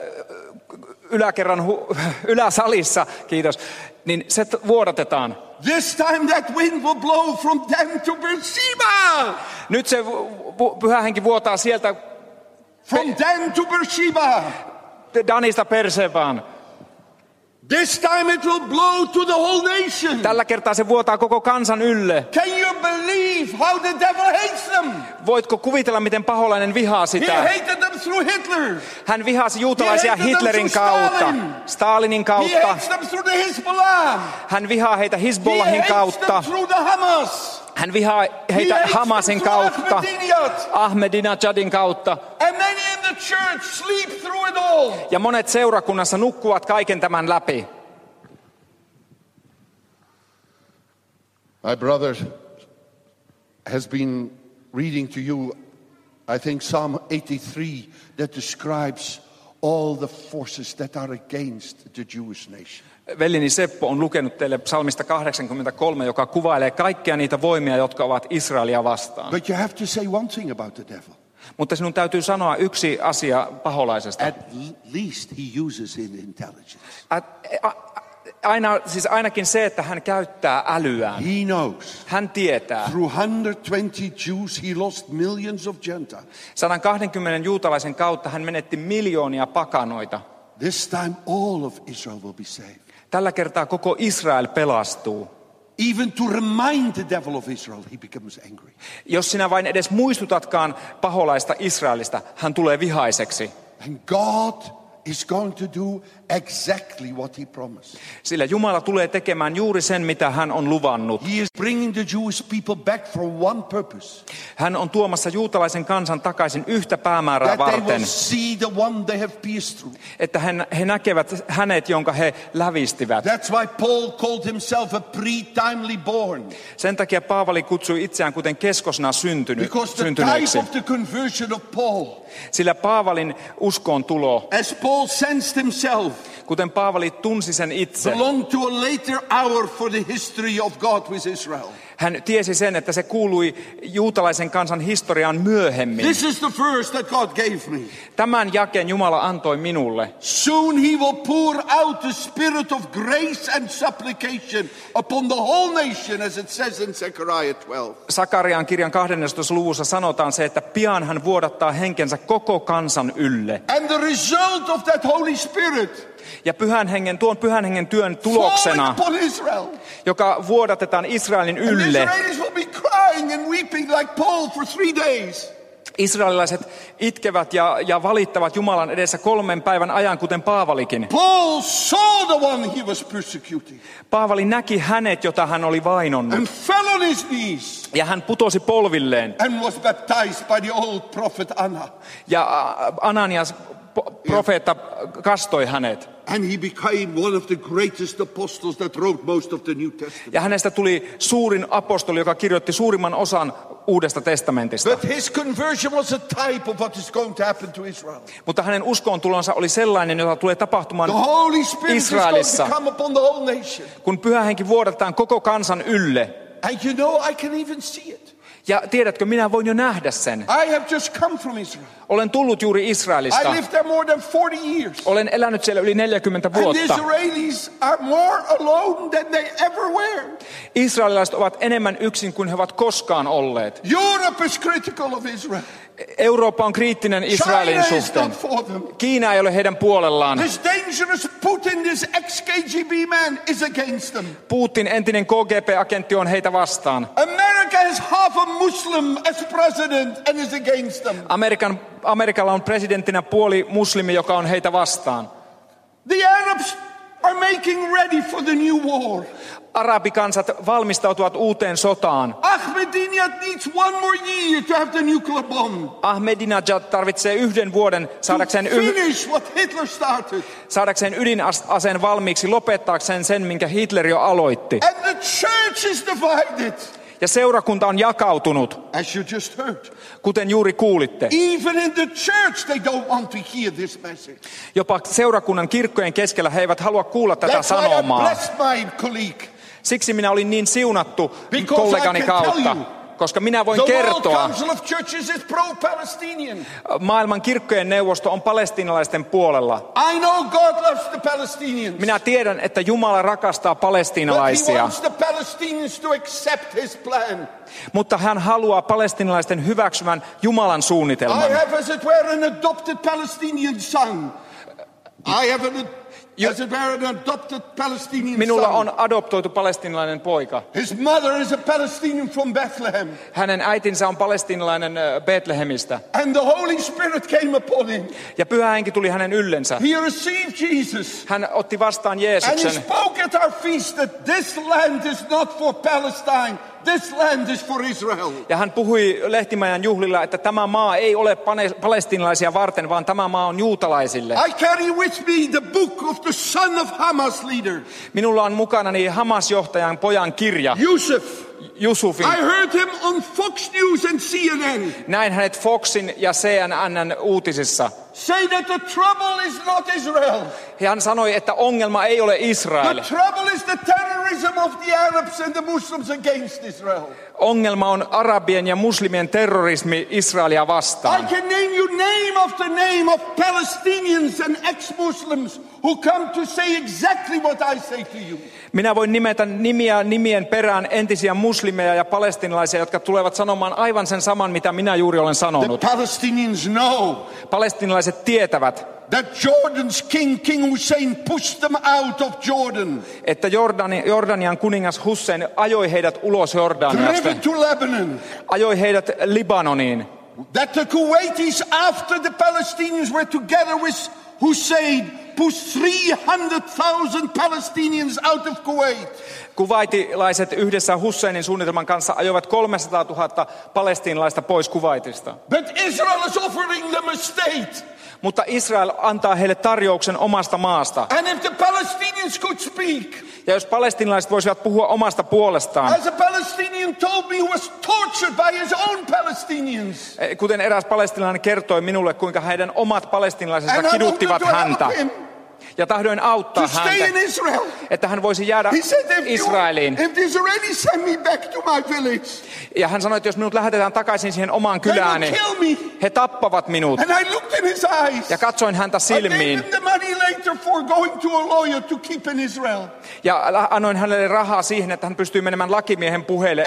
yläkerran hu- yläsalissa, kiitos, niin se t- vuodatetaan. This time that wind will blow from Dan to Beersheba. Nyt se vu- vu- pyhä henki vuotaa sieltä From Dan to Beersheba. Danista Persebaan. This time it will blow to the whole nation. Tällä kertaa se vuotaa koko kansan ylle. Can you believe how the devil hates them? Voitko kuvitella, miten paholainen vihaa He sitä? hated them through Hitler. Hän vihasi juutalaisia He hated them Hitlerin through kautta, Stalin. Stalinin He kautta. hates them through the Hezbollah. Hän vihaa heitä He Hizbollahin hates them kautta. through the Hamas. Hän vihaa He heitä hates them Hamasin through kautta, Ahmadinejad. Ahmadinejadin kautta. And many in the church sleep through it all. Ja monet seurakunnassa nukkuvat kaiken tämän läpi. My brother has been reading to you, I think, Psalm eighty-three, that describes all the forces that are against the Jewish nation. Veljeni Seppo on lukenut teille psalmista kahdeksankymmentäkolme, joka kuvailee kaikkia niitä voimia, jotka ovat Israelia vastaan. But you have to say one thing about the devil. Mutta sinun täytyy sanoa yksi asia paholaisesta. At least he uses in intelligence. Ä- a- Aina, siis ainakin se, että hän käyttää älyään. He knows. Hän tietää. Through one hundred twenty Jews, he lost millions of Gentiles. sata kaksikymmentä juutalaisen kautta hän menetti miljoonia pakanoita. This time all of Israel will be saved. Tällä kertaa koko Israel pelastuu. Even to remind the devil of Israel, he becomes angry. Jos sinä vain edes muistutatkaan paholaista Israelista, hän tulee vihaiseksi. And God is going to do exactly what he promised. Sillä Jumala tulee tekemään juuri sen, mitä hän on luvannut. He is bringing the Jewish people back for one purpose. Hän on tuomassa juutalaisen kansan takaisin yhtä päämäärää That they will varten, see the one they have pierced through. että he, he näkevät hänet, jonka he lävistivät. That's why Paul called himself a pre-timely born. Sen takia Paavali kutsui itseään kuten keskosna syntynyt, Because the syntyneeksi. type of the conversion of Paul, Sillä Paavalin uskoon tulo, as Paul sensed himself, kuten Paavali tunsi sen itse, belonged to a later hour for the history of God with Israel. hän tiesi sen, että se kuului juutalaisen kansan historiaan myöhemmin. This is the verse that God gave me. Tämän jakeen Jumala antoi minulle. Soon he will pour out the spirit of grace and supplication upon the whole nation, as it says in Zechariah twelve. Sakarian kirjan kahdennessatoista luvussa sanotaan se, että pian hän vuodattaa henkensä koko kansan ylle. And the result of that Holy Spirit, Ja pyhän hengen, tuon pyhän hengen työn falling tuloksena, upon Israel. joka vuodatetaan Israelin And the ylle, Israelis will be crying and weeping like Paul for three days. israelilaiset itkevät ja, ja valittavat Jumalan edessä kolmen päivän ajan, kuten Paavalikin. Paul saw the one he was persecuting Paavali näki hänet, jota hän oli vainonnut, and fell on his knees ja hän putosi polvilleen. and was baptized by the old prophet Anna. Ja ä, Ananias, po- profeetta, kastoi hänet. And he became one of the greatest apostles that wrote most of the New Testament. Ja hänestä tuli suurin apostoli, joka kirjoitti suurimman osan Uudesta testamentista. But his conversion was a type of what is going to happen to Israel. Mutta hänen uskontulonsa oli sellainen, jota tulee tapahtumaan The Holy Spirit is going Israelissa, to come upon the whole nation. kun pyhä henki vuodatetaan koko kansan ylle. And you know, I can even see it. Ja tiedätkö, minä voin jo nähdä sen. I have just come from Israel. Olen tullut juuri I Israelista. lived there more than forty years. Olen elänyt siellä yli neljäkymmentä And the vuotta. Israelis are more alone than they ever were. Israelilaiset ovat enemmän yksin kuin he ovat koskaan olleet. Europe is critical of Israel. Eurooppa on kriittinen Israelin China is suhteen. not for them. Kiina ei ole heidän puolellaan. This dangerous Putin, this ex-K G B man, is against them. Putin, entinen K G B-agentti, on heitä vastaan. America has half a Muslim as president and is against them. Amerikan, Amerikalla on presidenttinä puoli muslimi, joka on heitä vastaan. The Arabs are making ready for the new war. Arabikansat valmistautuvat uuteen sotaan. Ahmadinejad needs one more year to have the nuclear bomb. Ahmadinejad tarvitsee yhden vuoden saadakseen, To yh- finish what Hitler started. saadakseen ydinaseen valmiiksi, lopettaakseen sen, minkä Hitler jo aloitti. And the church is divided. Ja seurakunta on jakautunut, As you just heard. kuten juuri kuulitte. Even in the church they don't want to hear this message. Jopa seurakunnan kirkkojen keskellä he eivät halua kuulla tätä That's why I sanomaa. blessed my colleague. Siksi minä olin niin siunattu Because kollegani I can tell kautta, you, koska minä voin The World kertoa, Council of Churches is pro-Palestinian. maailman kirkkojen neuvosto on palestiinalaisten puolella. I know God loves the Palestinians. Minä tiedän, että Jumala rakastaa But he palestiinalaisia, wants the Palestinians to accept his plan. mutta hän haluaa palestiinalaisten hyväksymän Jumalan I suunnitelman. have, as it were, an adopted Palestinian son. I have an, as it were, an adopted Palestinian Minulla son. on adoptoitu palestiinalainen poika. His mother is a Palestinian from Bethlehem. Hänen äitinsä on palestiinalainen äh, Betlehemistä. And the Holy Spirit came upon him. Ja pyhä henki tuli hänen yllensä. He received Jesus. Hän otti vastaan And he Jeesuksen. spoke at our feast that this land is not for Palestine. This land is for Israel. Ja hän puhui Lehtimäen juhlilla, että tämä maa ei ole pane- palestiinalaisia varten, vaan tämä maa on juutalaisille. I carry with me the book of the son of Hamas leader, Minulla on mukanani Hamas-johtajan pojan kirja, Yusuf. Jusufin. I heard him on Fox News and C N N Näin hänet Foxin ja C N N:n uutisissa. say that the trouble is not Israel. Ja hän sanoi, että ongelma ei ole Israel. The trouble is the terrorism of the Arabs and the Muslims against Israel. Ongelma on arabien ja muslimien terrorismi Israelia I vastaan. can name you name after name of Palestinians and ex-Muslims who come to say exactly what I say to you. Minä voin nimetä nimiä nimien perään entisiä muslimeja ja palestiinalaisia, jotka tulevat sanomaan aivan sen saman, mitä minä juuri olen The sanonut. Palestinians know Palestiinalaiset tietävät, that Jordan's king, King Hussein, pushed them out of Jordan. Että Jordani, Jordanian kuningas Hussein ajoi heidät ulos Jordaniasta. Driven to Lebanon. Ajoi heidät Libanoniin. That the Kuwaitis, after the Palestinians were together with Hussein, pushed three hundred thousand Palestinians out of Kuwait. Kuvaitilaiset yhdessä Husseinin suunnitelman kanssa ajoivat kolmesataatuhatta palestiinalaista pois Kuwaitista. But Israel is offering them a state. Mutta Israel antaa heille tarjouksen omasta maasta. And if the Palestinians could speak, ja jos palestiinalaiset voisivat puhua omasta puolestaan, as a Palestinian told me, who was tortured by his own Palestinians. Kuten eräs palestiinalainen kertoi minulle, kuinka heidän omat palestiinalaisensa kiduttivat häntä. Ja tahdoin auttaa häntä, että hän voisi jäädä Israeliin. Ja hän sanoi, että jos minut lähetetään takaisin siihen omaan kylääni, he tappavat minut. Ja katsoin häntä silmiin. Ja annoin hänelle rahaa siihen, että hän pystyy menemään lakimiehen puheille.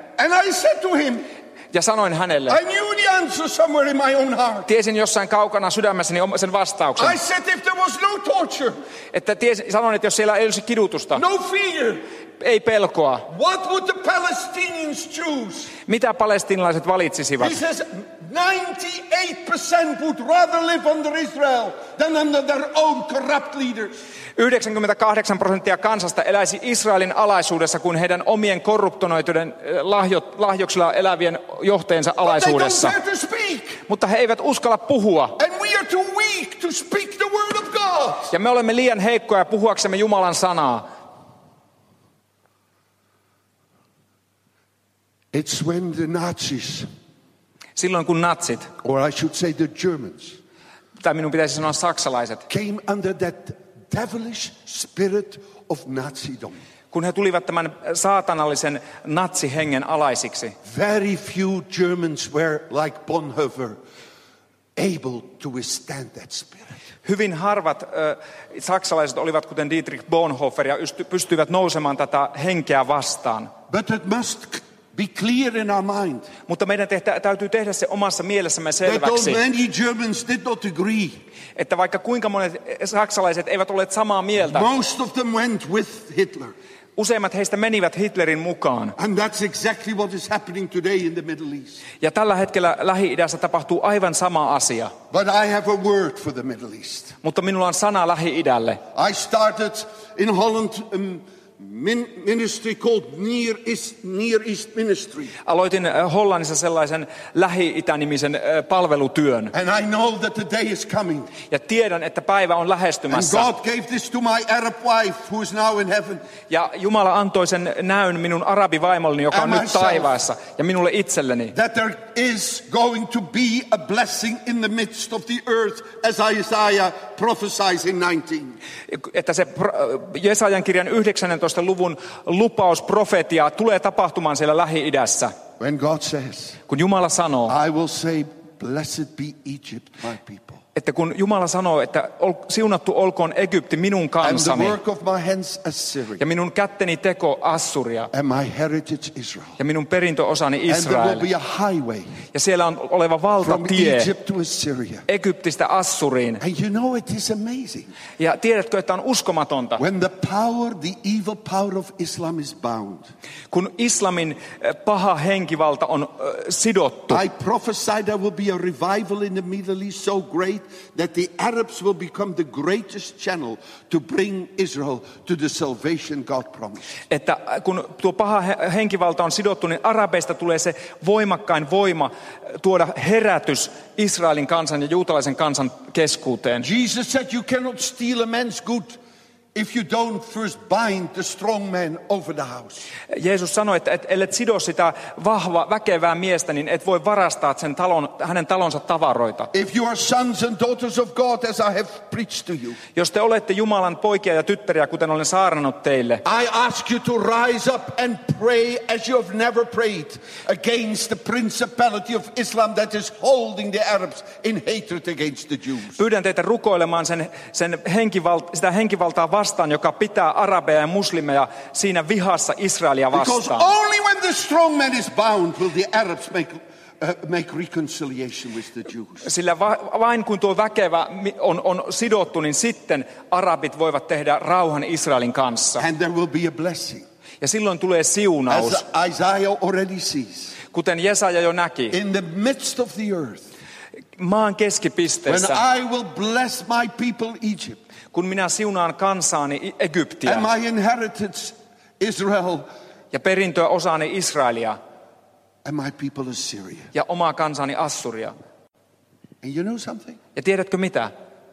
Ja sanoin hänelle, I knew the answer somewhere in my own heart. Tiesin jossain kaukana sydämessäni sen vastauksen. I said if there was no torture, että tiesin, sanoin, että jos siellä ei olisi kidutusta, no fear, ei pelkoa, what would the Palestinians choose? Mitä palestiinalaiset valitsisivat? He says ninety-eight percent would rather live under Israel than under their own corrupt leaders. yhdeksänkymmentäkahdeksan prosenttia kansasta eläisi Israelin alaisuudessa kuin heidän omien korruptoituneiden lahjoksilla elävien johtajiensa alaisuudessa. Mutta he eivät uskalla puhua. Ja me olemme liian heikkoja puhuaksemme Jumalan sanaa. It's when the Nazis, silloin kun natsit, or I should say the Germans, tai minun pitäisi sanoa saksalaiset, came under that devilish spirit of Nazism. Kun he tulivat tämän saatanallisen natsihengen alaisiksi. Very few Germans were like Bonhoeffer able to withstand that spirit. Hyvin harvat äh, saksalaiset olivat kuten Dietrich Bonhoeffer ja pystyivät nousemaan tätä henkeä vastaan. But it must be clear in our mind. Mutta meidän tehtä, täytyy tehdä se omassa mielessämme selväksi. That many Germans did not agree. Että vaikka kuinka monet saksalaiset eivät olleet samaa mieltä. Most of them went with Hitler. Useimmat heistä menivät Hitlerin mukaan. And that's exactly what is happening today in the Middle East. Ja tällä hetkellä Lähi-idässä tapahtuu aivan sama asia. But I have a word for the Middle East. Mutta minulla on sana Lähi-idälle. I started in Holland um, Min- ministry called Near East, Near East Ministry. Aloitin Hollannissa sellaisen Lähi-itä-nimisen uh, palvelutyön. And I know that the day is coming. Ja tiedän, että päivä on lähestymässä. And God gave this to my Arab wife who is now in heaven. Ja Jumala antoi sen näyn minun arabivaimolleni, joka on nyt taivaassa, ja minulle itselleni. That there is going to be a blessing in the midst of the earth, as Isaiah prophesies in nineteen. Että se Jesajan kirjan yhdeksännentoista luvun lupaus, profetia tulee tapahtumaan siellä Lähi-idässä. When God says, kun Jumala sanoo, I will say, blessed be Egypt, my people. Että kun Jumala sanoo, että siunattu olkoon Egypti minun kansani, and the work of my hands Assyria, ja minun kätteni teko Assuria, and my heritage Israel, ja minun perintöosani Israel, and there will be a highway, ja siellä on oleva valtatie from Egypt to Assyria, Egyptistä Assuriin. And you know it is amazing. Ja tiedätkö, että on uskomatonta, when the power, the evil power of Islam is bound. Kun islamin paha henkivalta on uh, sidottu. I prophesied there will be a revival in the Middle East so great that the Arabs will become the greatest channel to bring Israel to the salvation God promised. Että kun tuo paha henkivalta on sidottu, niin arabeista tulee se voimakkain voima tuoda herätys Israelin kansan ja juutalaisen kansan keskuuteen. Jesus said you cannot steal a man's good if you don't first bind the strong man over the house. Jeesus sanoi, että et, ellet sido sitä vahva, väkevää miestä, niin et voi varastaa sen talon, hänen talonsa tavaroita. If you are sons and daughters of God, as I have preached to you. Jos te olette Jumalan poikia ja tyttäriä, kuten olen saarnannut teille. I ask you to rise up and pray as you have never prayed against the principality of Islam that is holding the Arabs in hatred against the Jews. Pyydän teitä rukoilemaan sen, sen henkivalta, sitä henkivaltaa vastaan, joka pitää arabeja ja muslimeja siinä vihassa Israelia vastaan. Because only when the strong man is bound will the Arabs make uh, make reconciliation with the Jews. Sillä va- vain kun tuo väkevä on, on sidottu, niin sitten arabit voivat tehdä rauhan Israelin kanssa. And there will be a blessing. Ja silloin tulee siunaus, As Isaiah already sees. kuten Jesaja jo näki, In the midst of the earth. maan When keskipisteessä, I will bless my people Egypt. kun minä siunaan kansaani Egyptiä And my inheritance Israel. ja perintöä osaani Israelia And my people Assyria. ja omaa kansani Assuria. And you know something? Ja tiedätkö mitä?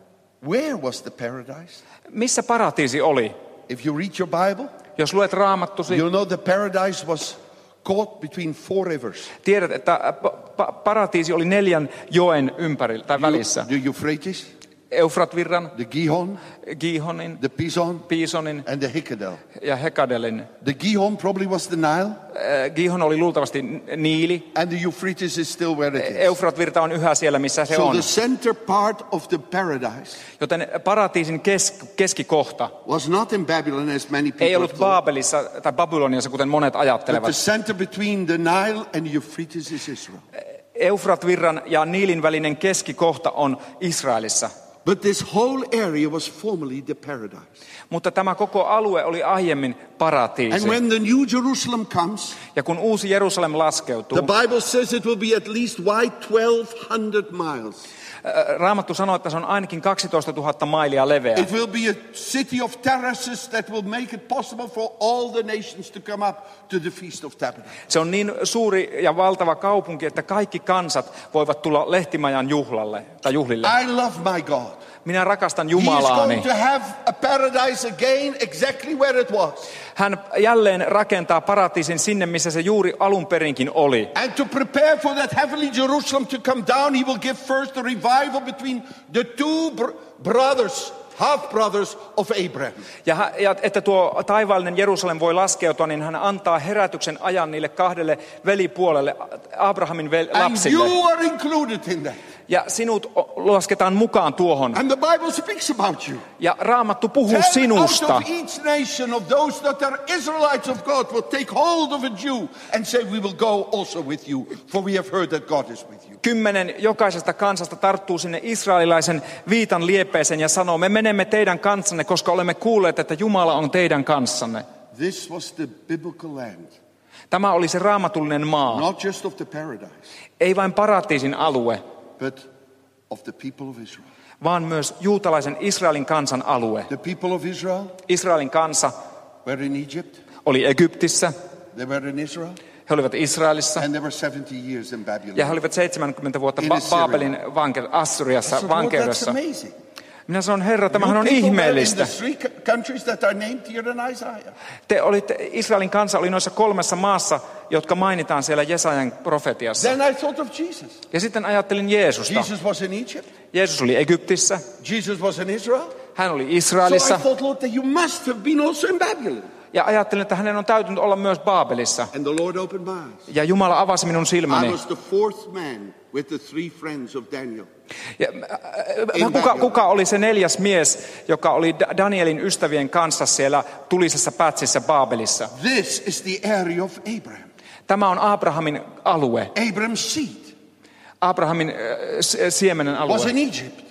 Where was the paradise? Missä paratiisi oli? If you read your Bible, Jos luet raamattusi, you'll know the paradise was caught between four rivers. tiedät, että pa- pa- paratiisi oli neljän joen ympärillä tai välissä. The Euphrates, Eufratvirran, the Gihon, Gihonin, the Pison, Piisonin and the Hikadel. ja Hekadelin. The Gihon probably was the Nile, Äh, Gihon oli luultavasti Niili. and the Euphrates is still where it is. Eufratvirta on yhä siellä, missä se So on. the center part of the paradise Joten paratiisin kes- keskikohta was not in Babylon as many people ei ollut thought, Baabelissa tai Babyloniassa, kuten monet but ajattelevat. the center between the Nile and the Euphrates is Israel. Eufratvirran ja Niilin välinen keskikohta on Israelissa. But this whole area was formerly the paradise. Mutta tämä koko alue oli aiemmin paratiisi. And when the New Jerusalem comes, Ja kun uusi Jerusalem laskeutuu, the Bible says it will be at least wide twelve hundred miles. äh, Raamattu sanoo, että se on ainakin kaksitoista tuhatta mailia leveä. It will be a city of terraces that will make it possible for all the nations to come up to the Feast of Tabernacles. Se on niin suuri ja valtava kaupunki, että kaikki kansat voivat tulla Lehtimajan juhlalle tai juhlille. I love my God. Minä rakastan He is Jumalaani. going to have a paradise again exactly where it was. Hän jälleen rakentaa paratiisin sinne, missä se juuri alun perinkin oli. And to prepare for that heavenly Jerusalem to come down, he will give first a revival between the two br- brothers, half-brothers of Abraham. Ja, hä- ja että tuo taivaallinen Jerusalem voi laskeutua, niin hän antaa herätyksen ajan niille kahdelle velipuolelle, Abrahamin vel- And lapsille. you are included in that. Ja sinut o- lasketaan mukaan tuohon. And the Bible speaks about you. Ja Raamattu puhuu Ten out sinusta. of each nation of those that are Israelites of God will take hold of a Jew and say, we will go also with you, for we have heard that God is with you. Kymmenen jokaisesta kansasta tarttuu sinne israelilaisen viitan liepeeseen ja sanoo, me menemme teidän kanssanne, koska olemme kuulleet, että Jumala on teidän kanssanne. This was the biblical land, Tämä oli se raamatullinen maa. not just of the paradise, Ei vain paratiisin alue, but of the people of Israel. vaan myös juutalaisen Israelin kansan alue. The people of Israel Israelin kansa were in Egypt, oli Egyptissä, they were in Israel, he olivat Israelissa and they were seventy years in Babylon. ja he olivat seitsemänkymmentä vuotta In ba- Assyria. Baabelin vanke- Assuriassa I said, Lord, that's vankeudessa. amazing. Minä sanon, Herra, tämähän You on people were in ihmeellistä. the three co- countries that are named here in Isaiah. Te olitte, Israelin kansa oli noissa kolmessa maassa, jotka mainitaan siellä Jesajan profetiassa. Then I thought of Jesus. Ja sitten ajattelin Jeesusta. Jesus was in Egypt. Jeesus oli Egyptissä, Jesus was in Israel. hän oli So I Israelissa thought, Lord, that you must have been also in Babylon. ja ajattelin, että hänen on täytynyt olla myös Baabelissa. And the Lord opened my eyes. Ja Jumala avasi minun I silmäni. was the fourth man with the three friends of Daniel. Ja, äh, kuka, kuka oli se neljäs mies, joka oli Da- Danielin ystävien kanssa siellä tulisessa pätsissä Baabelissa? This is the area of Abraham. Tämä on Abrahamin alue, Abraham's seed Abrahamin äh, s- siemenen was alue. in Egypt.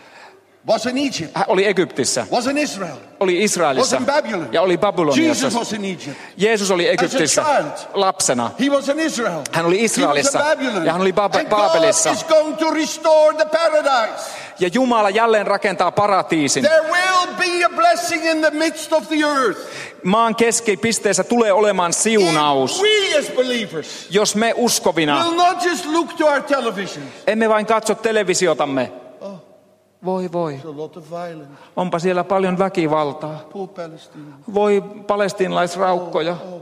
Was in Egypt. Hän oli Egyptissä, Was in Israel. oli Israelissa Was in Babylon. ja oli Babyloniassa. Jesus was in Egypt. Jeesus oli Egyptissä As a child. lapsena. He was in Israel. Hän oli Israelissa He was in Babylon. ja hän oli Bab- And God Baabelissa. is going to restore the paradise. Ja Jumala jälleen rakentaa paratiisin. There will be a blessing in the midst of the earth. Maan keskipisteessä tulee olemaan siunaus, If we as believers jos me uskovina will not just look to our television. emme vain katso televisiotamme. Oh, Voi voi, a lot of violence. onpa siellä paljon väkivaltaa. Poor Palestine. Voi palestiinalaisraukkoja. Oh.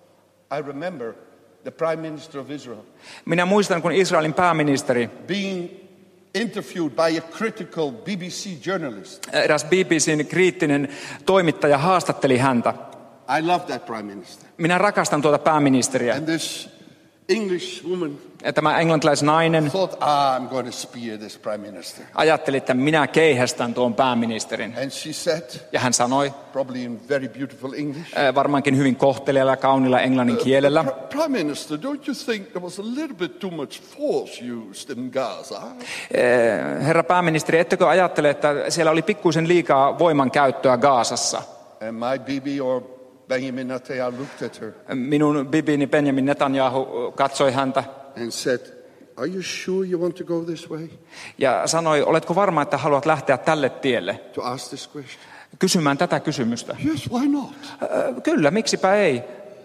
I remember the Prime Minister of Israel Minä muistan, kun Israelin pääministeri, being interviewed by a critical B B C journalist. eräs B B C:n kriittinen toimittaja haastatteli häntä. I love that Prime Minister. Minä rakastan tuota pääministeriä. And this English woman Tämä englantilaisnainen thought, ah, I'm going to spear this prime minister. ajatteli, että minä keihästän tuon pääministerin. And she said, Ja hän sanoi, probably in very beautiful English, äh, varmaankin hyvin kohtelijalla ja kaunilla englannin kielellä, "Pr- Prime Minister, don't you think there was a little bit too much force used in Gaza? äh, herra pääministeri, ettekö ajattele, että siellä oli pikkuisen liikaa voimankäyttöä Gaasassa? And my Bibi or Benjamin Netanyahu looked at her Minun bibini Benjamin Netanyahu katsoi häntä and said, are you sure you want to go this way? ja sanoi, oletko varma, että haluat lähteä tälle tielle? To ask this question? Kysymään tätä kysymystä. Yes, why not? Äh, kyllä, miksipä ei?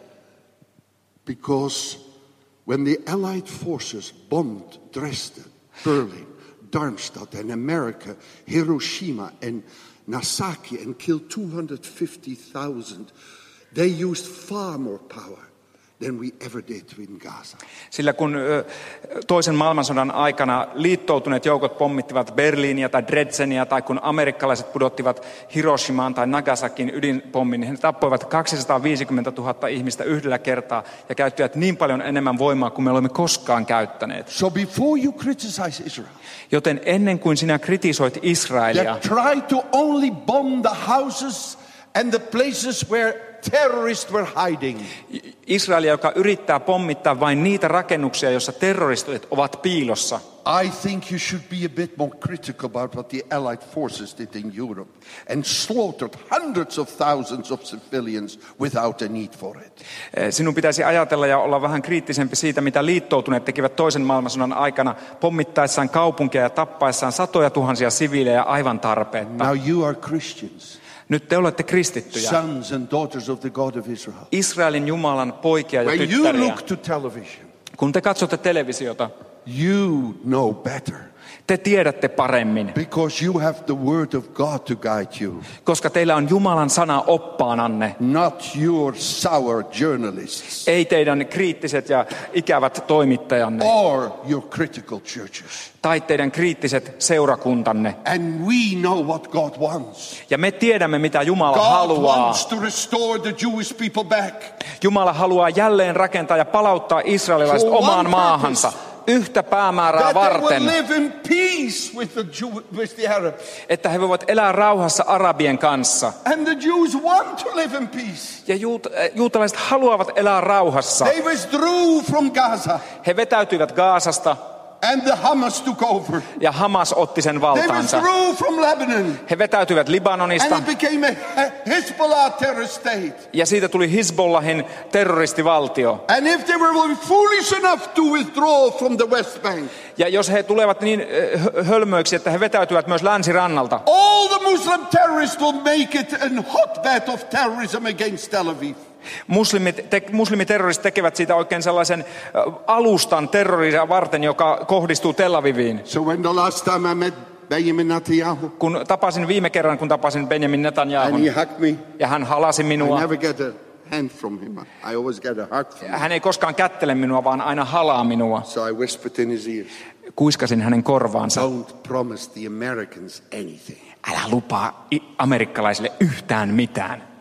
Because when the Allied forces bombed Dresden, Berlin, Darmstadt, and America, Hiroshima and Nagasaki, and killed two hundred fifty thousand, they used far more power than we ever did in Gaza. Sillä kun ö, toisen maailmansodan aikana liittoutuneet joukot pommittivat Berliiniä tai Drezdeniä, tai kun amerikkalaiset pudottivat Hiroshimaan tai Nagasakin ydinpommin, niin he tappoivat kaksisataaviisikymmentätuhatta ihmistä yhdellä kertaa ja käyttivät niin paljon enemmän voimaa kuin me olemme koskaan käyttäneet. So before you criticize Israel, Joten ennen kuin sinä kritisoit Israelia, that try to only bomb the houses and the places where terrorists were hiding, Israelia, joka yrittää pommittaa vain niitä rakennuksia, joissa terroristit ovat piilossa, I think you should be a bit more critical about what the Allied forces did in Europe and slaughtered hundreds of thousands of civilians without a need for it. sinun pitäisi ajatella ja olla vähän kriittisempi siitä, mitä liittoutuneet tekivät toisen maailmansodan aikana pommittaessaan kaupunkeja ja tappaessaan satoja tuhansia siviilejä aivan tarpeetta. Now you are Christians, Nyt te olette kristittyjä, sons and daughters of the God of Israel. Israelin Jumalan poikia ja When you tyttäriä. look to television, Kun te katsotte televisiota, you know better te tiedätte paremmin, because you have the word of God to guide you, koska teillä on Jumalan sana oppaananne, not your sour journalists ei teidän kriittiset ja ikävät toimittajanne or your critical churches. tai teidän kriittiset seurakuntanne. And we know what God wants. Ja me tiedämme, mitä Jumala God haluaa. wants to restore the Jewish people back. Jumala haluaa jälleen rakentaa ja palauttaa israelilaiset For one omaan maahansa yhtä päämäärää That they will varten, live in peace with the, Jew, with the Arabs. että he voivat elää rauhassa arabien kanssa. And the Jews want to live in peace. Ja juut, äh, juutalaiset haluavat elää rauhassa. They withdrew from Gaza He vetäytyivät Gaasasta and the Hamas took over. ja Hamas otti sen They valtaansa. withdrew from Lebanon He vetäytyivät Libanonista and it became a Hezbollah terrorist state. ja siitä tuli Hizbollahin terroristivaltio. And if they were foolish enough to withdraw from the West Bank, Ja jos he tulevat niin äh, hö- hölmöiksi, että he vetäytyvät myös länsirannalta, all the Muslim terrorists will make it a hotbed of terrorism against Tel Aviv. muslimit, te, muslimiterroristit tekevät siitä oikein sellaisen äh, alustan terroria varten, joka kohdistuu Tel Aviviin. So when the last time I met Benjamin Netanyahu Kun tapasin viime kerran, kun tapasin Benjamin and Netanyahun, he hugged me, ja hän halasi I minua, never get a hand from him. I always get a hug from him. hän ei koskaan kättele minua, vaan aina halaa minua. So I whispered in his ears, Kuiskasin hänen korvaansa, don't promise the Americans anything. älä lupaa i- amerikkalaisille yhtään mitään.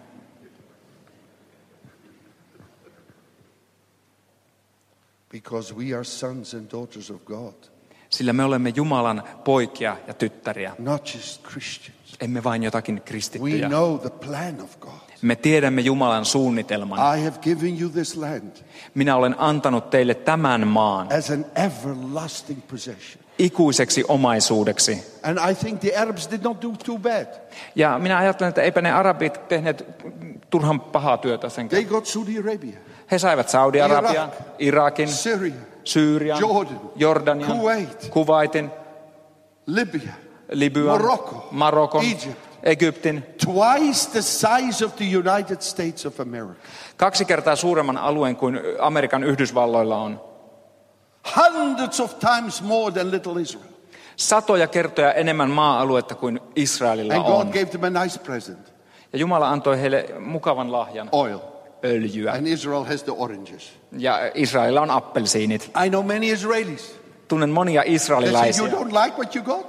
Because we are sons and daughters of God, Sillä me olemme Jumalan poikia ja tyttäriä. not just Christians. Emme vain jotakin We kristittyjä. know the plan of God. Me tiedämme Jumalan suunnitelman. I have given you this land Minä olen antanut teille tämän maan as an everlasting possession. ikuiseksi omaisuudeksi. And I think the Arabs did not do too bad. Ja minä ajattelen, että eipä ne arabit tehneet turhan pahaa työtä sen They kanssa. got Saudi Arabia, He saivat Saudi-Arabian, Irak, Irakin, Syria, Syyrian, Jordan, Jordanian, Kuwait, Kuwaitin, Libya, Libyan, Morocco, Marokon, Egypt. Egyptin. Twice the size of the United States of America. Kaksi kertaa suuremman alueen kuin Amerikan Yhdysvalloilla on. Hundreds of times more than little Israel. Satoja kertoja enemmän maa-aluetta kuin Israelilla And God on. gave them a nice present, Ja Jumala antoi heille mukavan lahjan, oil. öljyä. And Israel has the oranges. Ja Israelilla on appelsiinit. I know many Israelis. Tunnen monia They say, you israelilaisia, don't like what you got?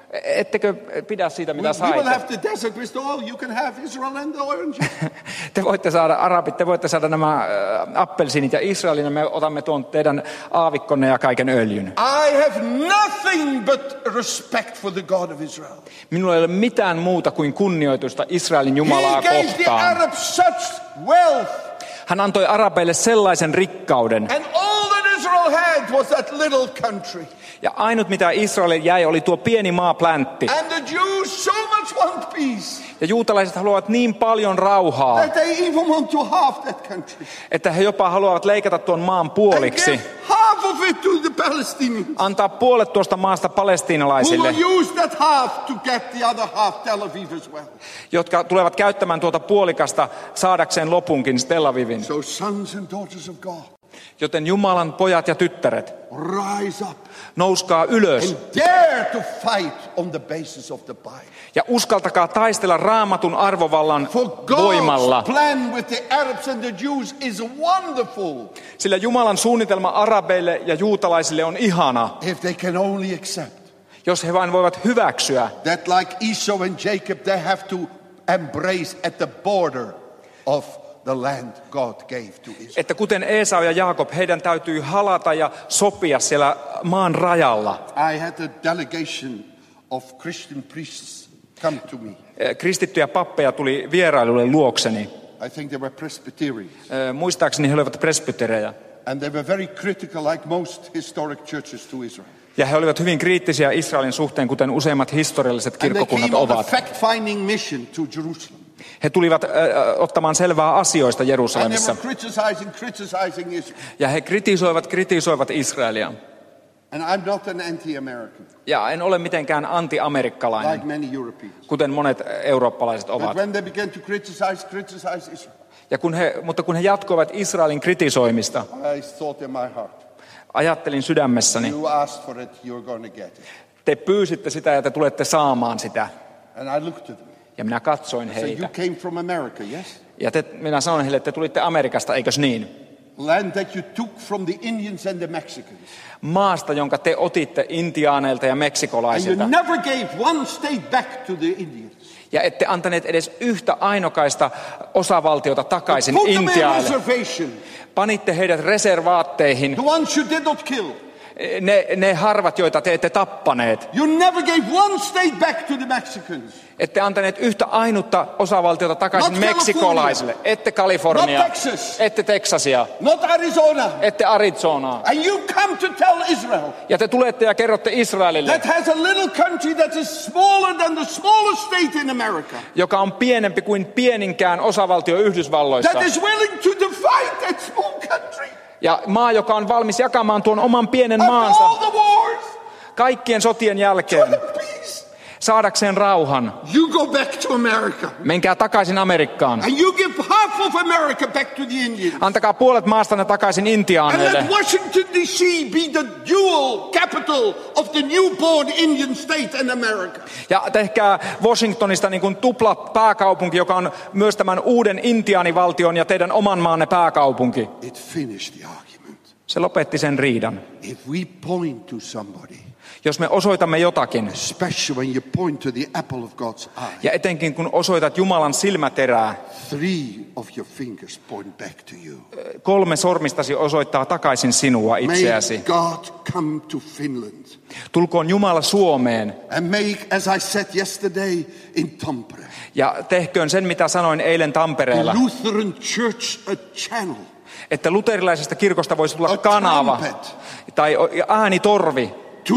Ettekö pidä siitä, mitä We, we will saitte? have the desert with the oil. You can have Israel and the oranges. Te voitte saada arabit, te voitte saada nämä äh, appelsiinit ja Israelin, ja me otamme tuon teidän aavikkonne ja kaiken öljyn. I have nothing but respect for the God of Israel. Minulla ei ole mitään muuta kuin kunnioitusta Israelin Jumalaa He gave the kohtaan. Arabs such wealth. Hän antoi arabeille sellaisen rikkauden. And all that Israel had was that little country. Ja ainut mitä Israelille jäi oli tuo pieni maapläntti. And the Jews so much want peace Ja juutalaiset haluavat niin paljon rauhaa, that they even want to halve that country. että he jopa haluavat leikata tuon maan And puoliksi. give half of it to the Palestinians. Antaa puolet tuosta maasta Who palestiinalaisille, will use that half to get the other half Tel Aviv as well. jotka tulevat käyttämään tuota puolikasta saadakseen lopunkin Tel Avivin. So sons and daughters of God, Joten Jumalan pojat ja tyttäret, rise up nouskaa ylös and dare to fight on the basis of the Bible. ja uskaltakaa taistella Raamatun arvovallan For voimalla. God's plan with the Arabs and the Jews is wonderful Sillä Jumalan suunnitelma arabeille ja juutalaisille on ihana, if they can only accept jos he vain voivat hyväksyä, that like Esau and Jacob they have to embrace at the border of the land God gave to Israel. että kuten Esau ja Jaakob, heidän täytyy halata ja sopia siellä maan rajalla. I had a delegation of Christian priests come to me. Kristittyjä pappeja tuli vierailulle luokseni. I think they were Presbyterians. Ö, Muistaakseni he olivat presbyterejä. And they were very critical, like most historic churches, to Israel. Ja he olivat hyvin kriittisiä Israelin suhteen, kuten useimmat historialliset And they kirkkokunnat came on a ovat. fact-finding mission to Jerusalem. He tulivat ö, ottamaan selvää asioista And they Jerusalemissa. were criticizing, criticizing Israel. Ja he kritisoivat, kritisoivat Israelia. And I'm not an anti-American, Ja en ole mitenkään anti-amerikkalainen, like many Europeans. kuten monet eurooppalaiset But ovat. when they began to criticize, criticize Israel, Ja kun he, mutta kun he jatkoivat Israelin kritisoimista, I thought in my heart, ajattelin sydämessäni, you asked for it, you're going to get it. te pyysitte sitä ja te tulette saamaan sitä. And I looked at them. Ja minä katsoin So you heitä. came from America, yes? Ja te, minä sanoin heille, että te tulitte Amerikasta, eikös niin? Land that you took from the Indians and the Mexicans. Maasta, jonka te otitte intiaaneilta ja And you meksikolaisilta. never gave one state back to the Indians. Ja ette antaneet edes yhtä ainokaista osavaltiota takaisin Put them in Intialle. reservation. Panitte heidät reservaatteihin, The ones you did not kill. ne, ne harvat, joita te ette tappaneet. You never gave one state back to the Mexicans. Ette antaneet yhtä ainutta osavaltiota takaisin Not California. meksikolaisille. Ette Kalifornia, Not Texas. ette Teksasia, Not Arizona. ette Arizonaa. And you come to tell Israel Ja te tulette ja kerrotte Israelille, that has a little country that is smaller than the smallest state in America, joka on pienempi kuin pieninkään osavaltio Yhdysvalloissa. that is willing to divide that small country Ja maa, joka on valmis jakamaan tuon oman pienen after maansa all the wars kaikkien sotien for jälkeen the peace. saadakseen rauhan. You go back to America Menkää takaisin Amerikkaan. and you give half of America back to the Indians. Antakaa puolet maastanne takaisin And intiaaneille. let Washington D C be the dual capital of the newborn Indian state in America. Ja tehkää Washingtonista niin kuin tupla pääkaupunki, joka on myös tämän uuden intiaanivaltion ja teidän oman maanne pääkaupunki. It finished the argument. Se lopetti sen riidan. If we point to somebody, Jos me osoitamme jotakin, especially when you point to the apple of God's eye, ja etenkin kun osoitat Jumalan silmäterää, three of your fingers point back to you. kolme sormistasi osoittaa takaisin sinua May itseäsi. God come to Finland Tulkoon Jumala Suomeen and make, as I said yesterday in Tampere, ja tehköön sen, mitä sanoin eilen Tampereella, Lutheran Church a channel, että luterilaisesta kirkosta voisi tulla A kanava trumpet. tai äänitorvi to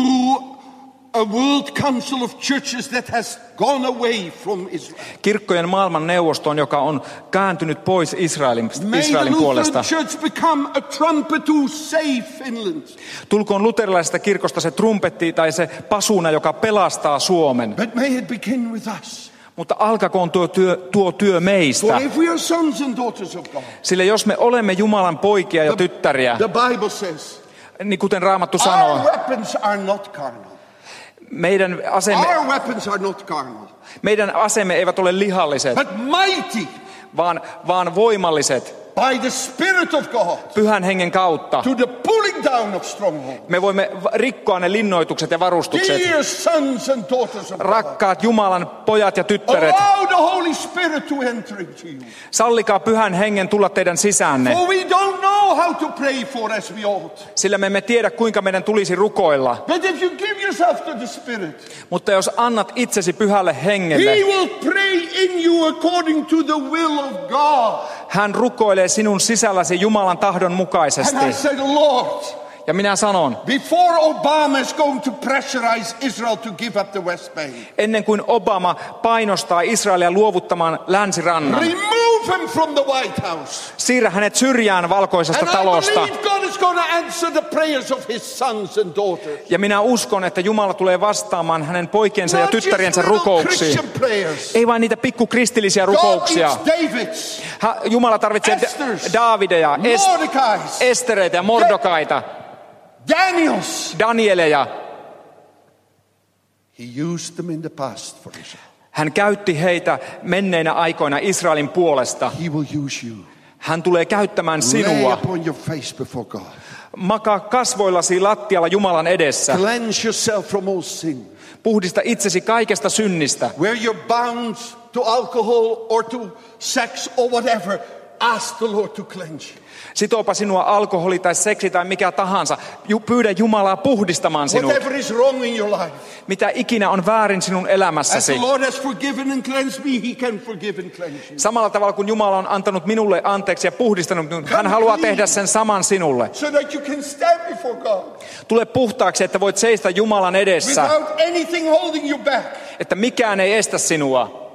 a world council of churches that has gone away from Israel. kirkkojen maailman neuvostoon, joka on kääntynyt pois Israelin, May the Israelin puolesta. Lutheran Church become a trumpet to save Finland. Tulkoon luterilaisesta kirkosta se trumpetti tai se pasuna, joka pelastaa Suomen. But may it begin with us. Mutta alkakoon tuo työ, tuo työ For meistä. if we are sons and daughters of God, Sillä jos me olemme Jumalan poikia ja tyttäriä, the Bible says, niin kuten Raamattu sanoo, our weapons are not carnal. meidän asemme, Our weapons are not carnal, meidän asemme eivät ole lihalliset, but mighty vaan, vaan voimalliset. By the Spirit of God. Pyhän hengen kautta. To the pulling down of strongholds. Me voimme rikkoa ne linnoitukset ja varustukset. Dear sons and daughters of God. Rakkaat Jumalan pojat ja tyttäret. Allow the Holy Spirit to enter into you. Sallikaa pyhän hengen tulla teidän sisäänne. For we don't know how to pray for as we ought. Sillä me emme tiedä, kuinka meidän tulisi rukoilla. But if you give yourself to the Spirit. Mutta jos annat itsesi pyhälle hengelle. He will pray in you according to the will of God. Hän rukoilee sinun sisälläsi Jumalan tahdon mukaisesti. And I said, Lord, ja minä sanon, before Obama is going to pressurize Israel to give up the West Bank, ennen kuin Obama painostaa Israelia luovuttamaan länsirannan, remove him from the White House. Siirrä hänet syrjään valkoisesta And talosta. I believe God is going to answer the prayers of his sons and daughters. Ja minä uskon, että Jumala tulee vastaamaan hänen poikiensa ja Not just tyttäriensä little rukouksiin. Christian prayers. Ei vain niitä pikkukristillisiä God rukouksia. needs Davids, Ha- Jumala tarvitsee Esthers, Daavideja, es- Mordecais, Estereitä ja Mordokaita, Daniels. Danieleja. He used them in the past for Israel. Hän käytti heitä menneinä aikoina Israelin puolesta. He will use you. Hän tulee käyttämään Lay sinua. upon your face before God. Makaa kasvoillasi lattialla Jumalan edessä. Cleanse yourself from all sin. Puhdista itsesi kaikesta synnistä. Where you're bound to alcohol or to sex or whatever, ask the Lord to cleanse you. Sitoopa sinua alkoholi tai seksi tai mikä tahansa. Ju- pyydä Jumalaa puhdistamaan sinut. Whatever is wrong in your life. Mitä ikinä on väärin sinun As elämässäsi. the Lord has forgiven and cleansed me, He can forgive and cleanse you. Samalla tavalla kuin Jumala on antanut minulle anteeksi ja puhdistanut minut, hän haluaa tehdä sen saman sinulle. So that you can stand before God. Tule puhtaaksi, että voit seistä Jumalan edessä. Without anything holding you back. Että mikään ei estä sinua.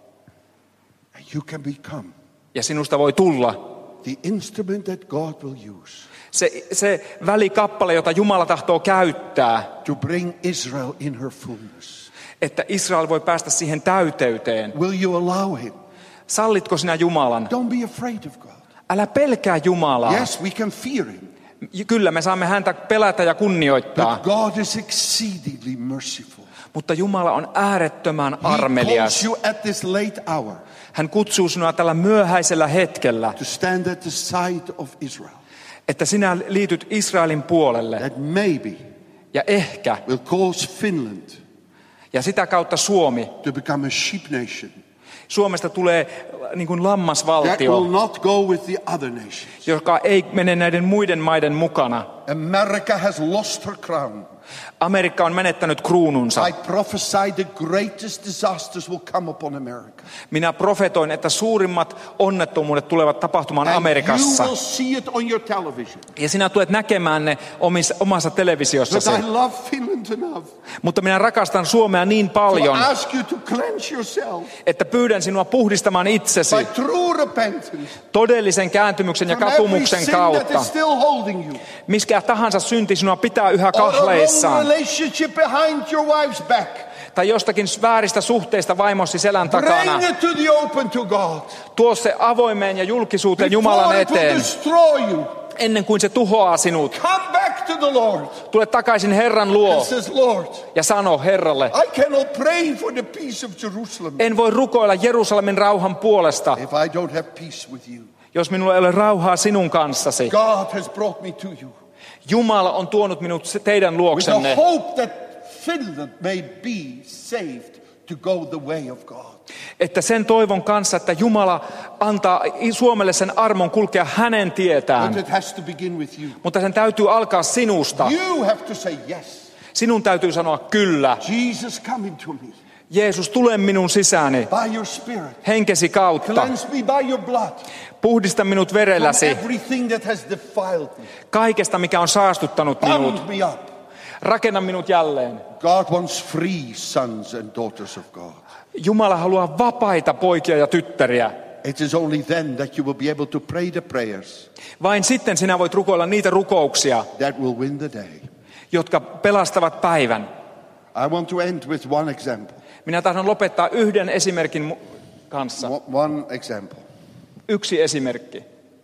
And you can become Ja sinusta voi tulla the instrument that God will use se, se välikappale, jota Jumala tahtoo käyttää. to bring Israel in her fullness. Että Israel voi päästä siihen täyteyteen. Will you allow Him? Sallitko sinä Jumalan? Don't be afraid of God. Älä pelkää Jumalaa. Yes, we can fear Him. Kyllä me saamme häntä pelätä ja kunnioittaa. But God is exceedingly merciful. Mutta Jumala on äärettömän He armelias. calls you at this late hour Hän kutsuu sinua tällä myöhäisellä hetkellä, to stand at the side of Israel. että sinä liityt Israelin puolelle. That maybe Ja ehkä, will cause Finland ja sitä kautta Suomi. to become a sheep nation. Suomesta tulee niin kuin That will lammasvaltio, not go with the other nations. joka ei mene näiden muiden maiden mukana. America has lost her crown. Amerikka on menettänyt kruununsa. I prophesy the greatest disasters will come upon America. Minä profetoin, että suurimmat onnettomuudet tulevat tapahtumaan And Amerikassa. you will see it on your television. Ja sinä tulet näkemään ne omissa, omassa But televisiossasi. I love Finland enough Mutta minä rakastan Suomea niin to paljon, ask you to cleanse yourself että pyydän sinua puhdistamaan itsesi by true repentance todellisen kääntymyksen ja from every katumuksen sin that kautta. is still holding you. Miskä tahansa synti sinua pitää yhä Or a wrong kahleissaan. relationship behind your wife's back. Tai jostakin vääristä suhteista vaimosi selän takana. Bring it to the open to God. Tuo se avoimeen ja julkisuuteen Before Jumalan it will eteen, destroy you. ennen kuin se tuhoaa sinut. Come back to the Lord. Tule takaisin Herran luo And says, Lord, ja sano Herralle, I cannot pray for the peace of Jerusalem en voi rukoilla Jerusalemin rauhan puolesta, if I don't have peace with you. jos minulla ei ole rauhaa sinun kanssasi. God has brought me to you Jumala on tuonut minut se- teidän with the luoksenne, hope that Finland may be saved to go the way of God. että sen toivon kanssa, että Jumala antaa Suomelle sen armon kulkea hänen But tietään. it has to begin with you. Mutta sen täytyy alkaa sinusta. You have to say yes. Sinun täytyy sanoa kyllä. Jesus, come into me Jeesus, tule minun sisääni by your spirit. henkesi kautta. Cleanse me by your blood Puhdista minut from verelläsi everything that has defiled me. kaikesta, mikä on saastuttanut minut. Build me up. Rakenna minut jälleen. God wants free sons and daughters of God. Jumala haluaa vapaita poikia ja tyttäriä. It is only then that you will be able to pray the prayers Vain sitten sinä voit rukoilla niitä rukouksia, that will win the day. jotka pelastavat päivän. I want to end with one example. Minä tahdon lopettaa yhden esimerkin mu- kanssa. One- One example. Yksi esimerkki.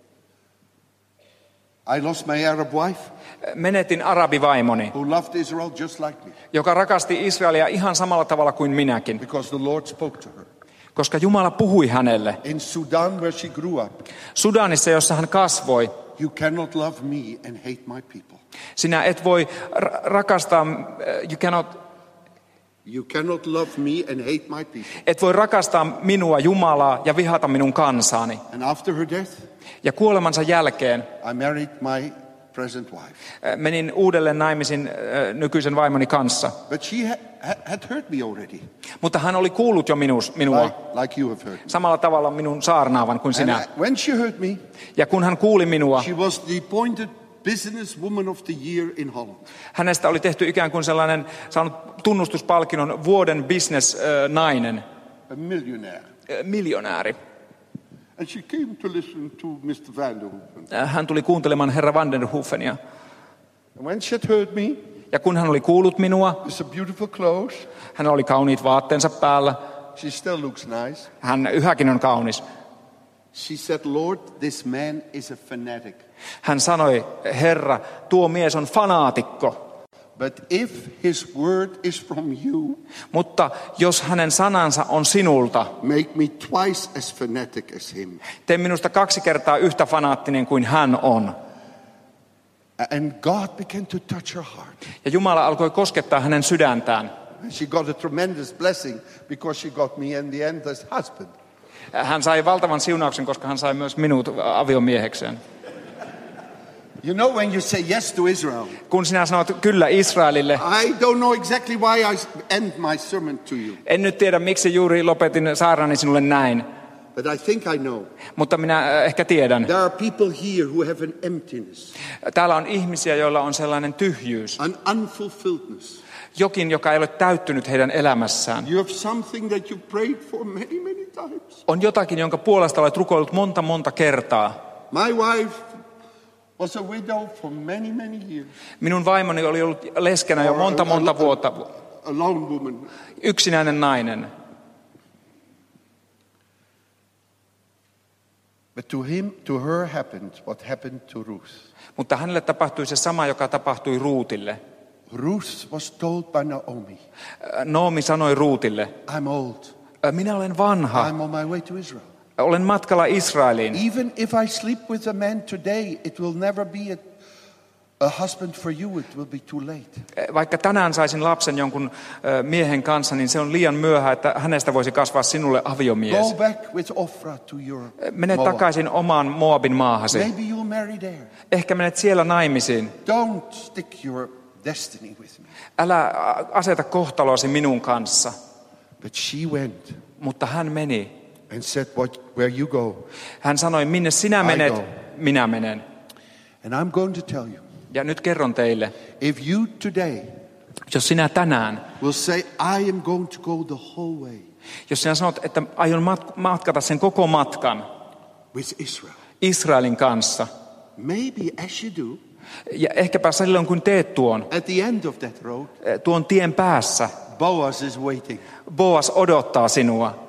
I lost my Arab wife Menetin arabivaimoni, who loved Israel just like me joka rakasti Israelia ihan samalla tavalla kuin minäkin, because the Lord spoke to her. Koska Jumala puhui hänelle. In Sudan, where she grew up, Sudanissa, jossa hän kasvoi, you cannot love me and hate my people. sinä et voi ra- rakastaa, you cannot, You cannot love me and hate my people. et voi rakastaa minua, Jumalaa, ja vihata minun kansaani. And after her death, Ja kuolemansa jälkeen I married my present wife. äh, menin uudelleen naimisiin äh, nykyisen vaimoni kanssa. But she ha- ha- had heard me already, Mutta hän oli kuullut jo minus, minua like, like you have heard me. samalla tavalla minun saarnaavan kuin And sinä. I- when she heard me, Ja kun hän kuuli minua, she was the appointed businesswoman of the year in Holland. hänestä oli tehty ikään kuin sellainen, saanut tunnustuspalkinnon vuoden business-nainen, A millionaire. miljonääri. And she came to listen to mister Van der Hoeven. Hän tuli kuuntelemaan herra Van der Hoefenia. And when she had heard me, Ja kun hän oli kuullut minua, with some beautiful clothes, hän oli kauniit vaatteensa päällä. she still looks nice. Hän yhäkin on kaunis. She said, Lord, this man is a fanatic. Hän sanoi, Herra, tuo mies on fanaatikko. But if his word is from you, Mutta jos hänen sanansa on sinulta, make me twice as fanatic as him. tee minusta kaksi kertaa yhtä fanaattinen kuin hän on. And God began to touch her heart. Ja Jumala alkoi koskettaa hänen sydäntään. She got a tremendous blessing because she got me in the end as husband. Hän sai valtavan siunauksen, koska hän sai myös minut aviomiehekseen. You know, when you say yes to Israel, Kun sinä sanot kyllä Israelille, I don't know exactly why I end my sermon to you, en nyt tiedä miksi juuri lopetin saarnani sinulle näin, but I think I know. mutta minä äh, ehkä tiedän. There are people here who have an emptiness, Täällä on ihmisiä, joilla on sellainen tyhjyys, an unfulfilledness. jokin, joka ei ole täyttynyt heidän elämässään. You have something that you prayed for many, many times. On jotakin, jonka puolesta olet rukoillut monta, monta kertaa. My wife was a widow for many, many years. Minun vaimoni oli ollut leskenä jo Or monta, a- monta a- vuotta. A lone woman. Yksinäinen nainen. But to him, to her happened what happened to Ruth. Mutta hänelle tapahtui se sama, joka tapahtui Ruutille. Ruth was told by Naomi, Noomi sanoi Ruutille, I'm old. minä olen vanha, I'm on my way to Israel. olen matkalla Israeliin. Even if I sleep with a man today, it will never be a, a husband for you. It will be too late. Vaikka tänään saisin lapsen jonkun ö, miehen kanssa, niin se on liian myöhä, että hänestä voisi kasvaa sinulle aviomies. Go back with Ophrah to your Mene Moab. takaisin omaan Moabin maahasi. Maybe you'll marry there. Ehkä menet siellä naimisiin. Don't stick your destiny with me. Älä ä, aseta kohtaloasi minun kanssa. But she went Mutta hän meni. and said, what, where you go. Hän sanoi, minne sinä menet, go. minä menen. And I'm going to tell you, Ja nyt kerron teille, if you today jos sinä tänään, will say, I am going to go the whole way jos sinä sanot, että aion mat- matkata sen koko matkan with Israel, Israelin kanssa, maybe as you do, ja ehkäpä silloin kun teet tuon, at the end of that road, eh, tuon tien päässä, Boaz is waiting. Boas odottaa sinua.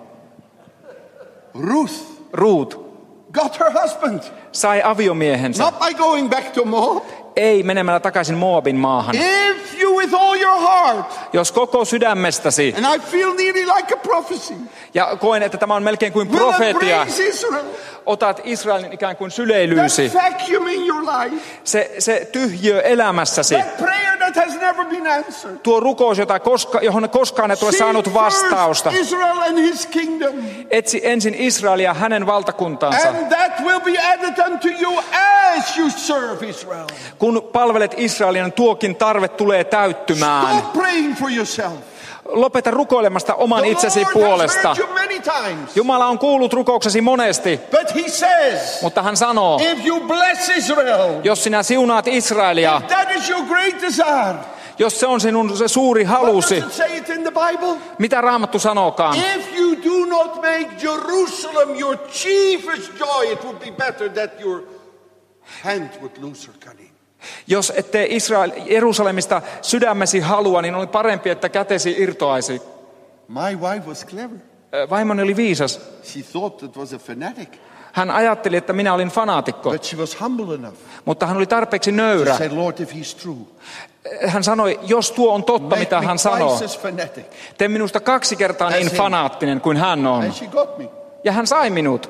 Ruth Ruut got her husband, sai aviomiehensä, not by going back to Moab. ei menemällä takaisin Moabin maahan. If you with all your heart, Jos koko sydämestäsi, and I feel nearly like a prophecy, ja koen, että tämä on melkein kuin will profetia, embrace Israel, otat Israelin ikään kuin that syleilyysi, vacuum in your life, se, se tyhjiö elämässäsi, that prayer that has never been answered. tuo rukous, jota koska, johon koskaan et ole Seek saanut vastausta. first Israel and his kingdom, Etsi ensin Israelia hänen valtakuntaansa. and that will be added unto you as you serve Israel. Kun palvelet Israelia, tuokin tarve tulee täyttymään. Stop praying for yourself. Lopeta rukoilemasta oman The itsesi Lord puolesta. has heard you many times. Jumala on kuullut rukouksesi monesti, But he says, mutta hän sanoo, if you bless Israel, jos sinä siunaat Israelia, that is your great desire. jos se on sinun se suuri What halusi, does it say it in the Bible? mitä Raamattu sanookaan? If you do not make Jerusalem your chiefest joy, it would be better that your hand would lose her cunning. Jos ette Israel, Jerusalemista sydämesi halua, niin oli parempi, että kätesi irtoaisi. My wife was clever. Vaimoni oli viisas. She thought it was a fanatic. Hän ajatteli, että minä olin fanaatikko, But she was humble enough mutta hän oli tarpeeksi to nöyrä. say, Lord, if he's true, Hän sanoi, jos tuo on totta, make mitä me hän sanoo, twice as fanatic. tee minusta kaksi kertaa niin As him. fanaattinen kuin hän on. And she got me. Ja hän sai minut.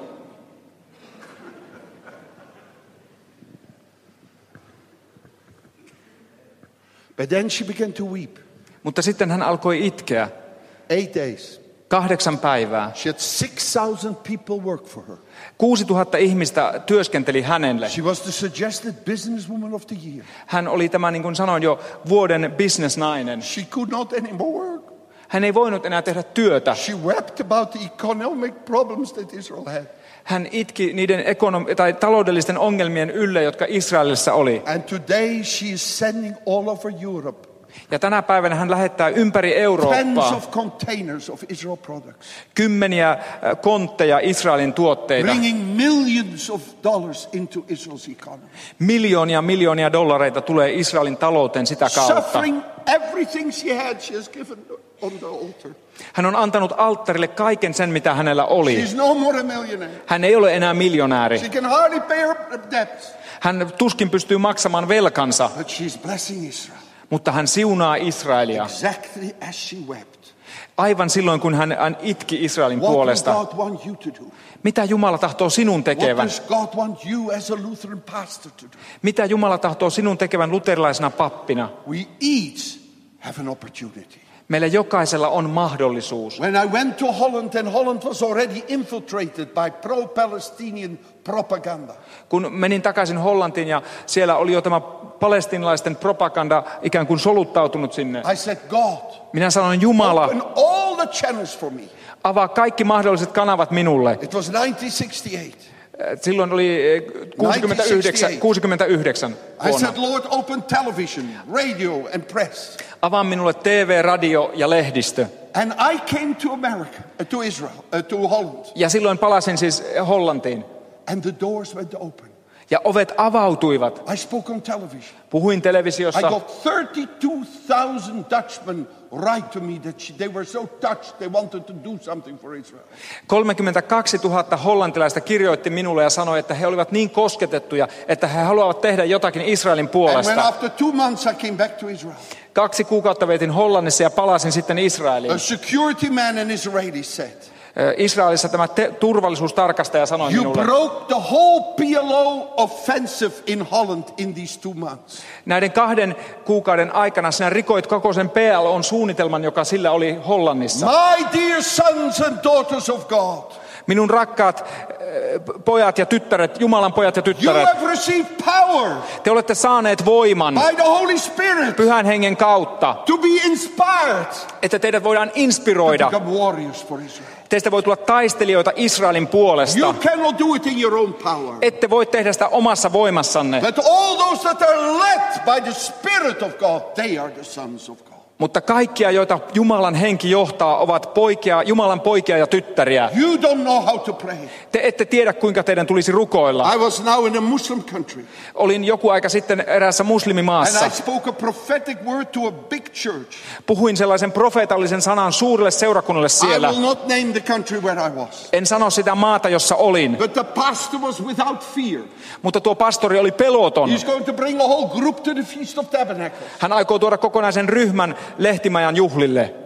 But then she began to weep. Mutta sitten hän alkoi itkeä. Eight days. Kahdeksan päivää. She had six thousand people work for her. Kuusituhatta ihmistä työskenteli hänelle. She was the suggested businesswoman of the year. Hän oli tämä, niin kuin sanoin jo, vuoden businessnainen. She could not anymore work. Hän ei voinut enää tehdä työtä. She wept about the economic problems that Israel had. Hän itki niiden ekonom- tai taloudellisten ongelmien ylle, jotka Israelissa oli. And today she is sending all over Europe Ja tänä päivänä hän lähettää ympäri tens Eurooppaa of containers of Israel products, kymmeniä äh, kontteja Israelin tuotteita. bringing millions of dollars into Israel's economy. Miljoonia miljoonia dollareita tulee Israelin talouteen sitä kautta. Suffering everything she had, she has given on the altar. Hän on antanut alttarille kaiken sen, mitä hänellä oli. She's no more a millionaire. Hän ei ole enää miljonääri. She can hardly pay her debts. Hän tuskin pystyy maksamaan velkansa, But she's blessing Israel. mutta hän siunaa Israelia. Exactly as she wept. Aivan silloin, kun hän, hän itki Israelin What puolesta. does God want you to do? Mitä Jumala tahtoo sinun What tekevän? does God want you as a Lutheran pastor to do? Mitä Jumala tahtoo sinun tekevän luterilaisena pappina? We each have an opportunity. Meillä jokaisella on mahdollisuus. When I went to Holland, and Holland was already infiltrated by pro-Palestinian propaganda. Kun menin takaisin Hollantiin ja siellä oli jo tämä palestiinalaisten propaganda ikään kuin soluttautunut sinne. I said, God, Minä sanoin, Jumala, open all the channels for me. avaa kaikki mahdolliset kanavat minulle. It was nineteen sixty-eight. Silloin oli kuusikymmentäyhdeksän, kuusikymmentäyhdeksän I vuonna. said, Lord, open television, radio, and press. Avaa minulle T V, radio ja lehdistö. And I came to America, uh, to Israel, uh, to Holland, Ja silloin palasin siis Hollantiin. and the doors went open. Ja ovet avautuivat. I spoke on television. Puhuin I televisiossa. got thirty-two thousand Dutchmen write to me that she, they were so touched they wanted to do something for Israel. kolmekymmentäkaksituhatta hollantilaista kirjoitti minulle ja sanoi, että he olivat niin kosketettuja, että he haluavat tehdä jotakin Israelin And when puolesta. after two months I came back to Israel, Kaksi kuukautta vietin Hollannissa ja palasin sitten Israeliin. a security man in Israeli said, Israelissa tämä te- turvallisuustarkastaja sanoi you minulle, broke the whole P L O offensive in Holland in these two months. näiden kahden kuukauden aikana sinä rikoit koko sen P L O:n suunnitelman, joka sillä oli Hollannissa. My dear sons and daughters of God, Minun rakkaat äh, pojat ja tyttäret, Jumalan pojat ja you tyttäret, have received power te olette saaneet voiman by the Holy Spirit Pyhän Hengen kautta, to be inspired että teidät voidaan to inspiroida. become warriors for Israel. Teistä voi tulla taistelijoita Israelin puolesta. You cannot do it in your own power. Ette voi tehdä sitä omassa voimassanne, But all those that are led by the Spirit of God, they are the sons of God. mutta kaikkia, joita Jumalan henki johtaa, ovat poikia, Jumalan poikia ja tyttäriä. You don't know how to pray. Te ette tiedä, kuinka teidän tulisi rukoilla. I was now in a Muslim country, Olin joku aika sitten eräässä and muslimimaassa. I spoke a prophetic word to a big church. Puhuin sellaisen profeetallisen sanan suurelle seurakunnalle I siellä. will not name the country where I was. En sano sitä maata, jossa olin, But the pastor was without fear. mutta tuo pastori oli peloton. He's going to bring a whole group to the Feast of Tabernacles. Hän aikoo tuoda kokonaisen ryhmän Lehtimajan juhlille.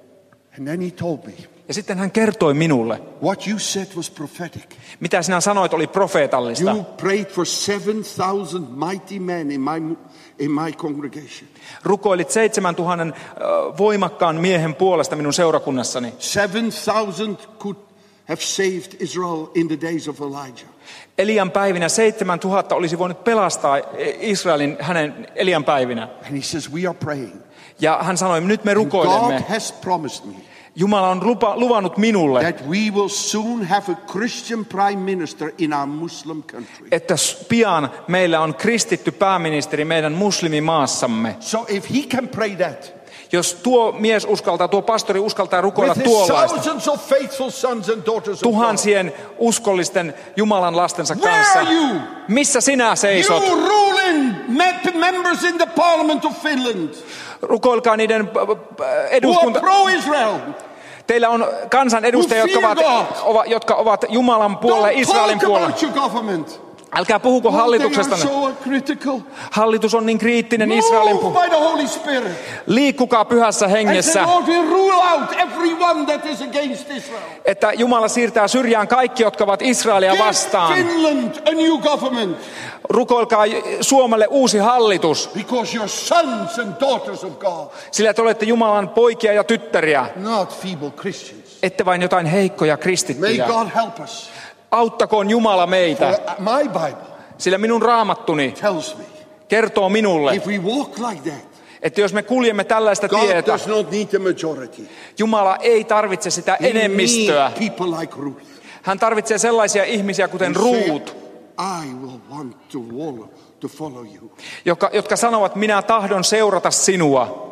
And then he told me, Ja sitten hän kertoi minulle, what you said was prophetic. mitä sinä sanoit oli profeetallista. You prayed for seven thousand mighty men in my, in my congregation. Rukoilit seitsemän tuhannen voimakkaan miehen puolesta minun seurakunnassani. seven thousand could have saved Israel in the days of Elijah. Elian päivinä seitsemän tuhatta olisi voinut pelastaa Israelin hänen Elian päivinä. And he says, we are praying. Ja hän sanoi, nyt me And God rukoilemme. has promised me Jumala on lupa, luvannut minulle, that we will soon have a Christian prime minister in our Muslim country. että pian meillä on kristitty pääministeri meidän muslimimaassamme. So if he can pray that, Jos tuo mies uskaltaa, tuo pastori uskaltaa rukoilla with his tuollaista thousands of faithful sons and daughters of God, tuhansien uskollisten Jumalan lastensa where kanssa, are you? missä sinä seisot? You ruling members in the parliament of Finland Rukoilkaa niiden äh, äh, who are eduskunta... pro-Israel. Teillä on kansanedustajia, jotka ovat, ovat, jotka ovat Jumalan puolella, Israelin puolella. Älkää puhuko hallituksestanne. Hallitus on niin kriittinen Israelin puolella. Liikkukaa pyhässä hengessä. Että Jumala siirtää syrjään kaikki, jotka ovat Israelia vastaan. Rukoilkaa Suomelle uusi hallitus. Sillä te olette Jumalan poikia ja tyttäriä. Ette vain jotain heikkoja kristittyjä. Auttakoon Jumala meitä. Sillä minun raamattuni kertoo minulle, että jos me kuljemme tällaista tietä, Jumala ei tarvitse sitä enemmistöä. Hän tarvitsee sellaisia ihmisiä kuten Ruut, jotka, jotka sanovat, minä tahdon seurata sinua.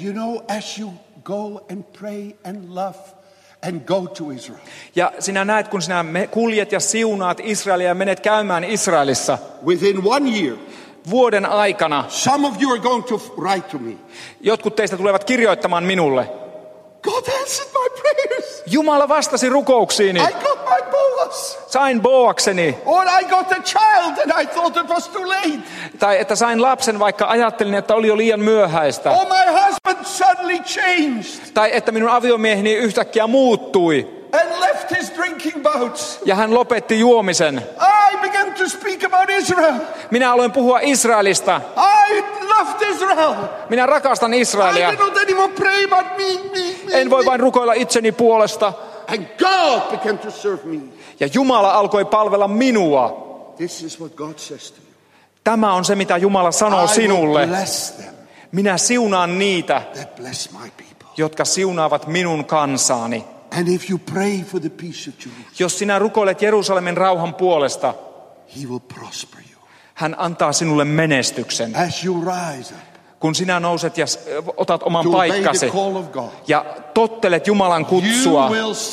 And go to Israel. Ja sinä näet, kun sinä kuljet ja siunaat Israelia ja menet käymään Israelissa. Within one year, vuoden aikana, some of you are going to write to me. Jotkut teistä tulevat kirjoittamaan minulle. God answered my prayers. Jumala vastasi rukouksiini. I got my Boaz. Sain Boakseni. Or I got a child and I thought it was too late. Tai että sain lapsen, vaikka ajattelin, että oli jo liian myöhäistä. Or my husband suddenly changed. Tai että minun aviomieheni yhtäkkiä muuttui. And left his drinking bouts. Ja hän lopetti juomisen. I began to speak about Israel. Minä aloin puhua Israelista. I loved Israel. Minä rakastan Israelia. I cannot anymore pray about me, me, me. En voi vain rukoilla itseni puolesta. And God began to serve me. Ja Jumala alkoi palvella minua. This is what God says to you. Tämä on se, mitä Jumala sanoo sinulle. Minä siunaan niitä, jotka siunaavat minun kansaani. And if you pray for the peace of Jerusalem, jos sinä rukoilet Jerusalemin rauhan puolesta, he will prosper you. Hän antaa sinulle menestyksen. As you rise up, kun sinä nouset ja otat oman paikkasi ja tottelet Jumalan kutsua,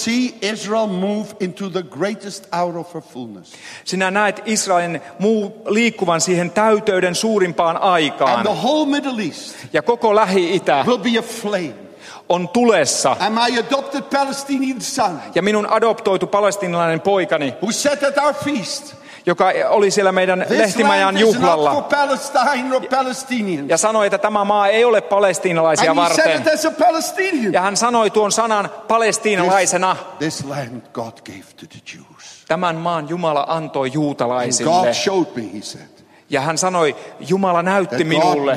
sinä näet Israelin muu liikkuvan siihen täyteyden suurimpaan aikaan. Ja koko Lähi-itä on tulessa. Ja minun adoptoitu palestiinalainen poikani, joka oli siellä meidän lehtimajan juhlalla ja sanoi, että tämä maa ei ole palestiinalaisia varten. Ja hän sanoi tuon sanan palestiinalaisena. Tämän maan Jumala antoi juutalaisille. Ja hän sanoi, Jumala näytti minulle,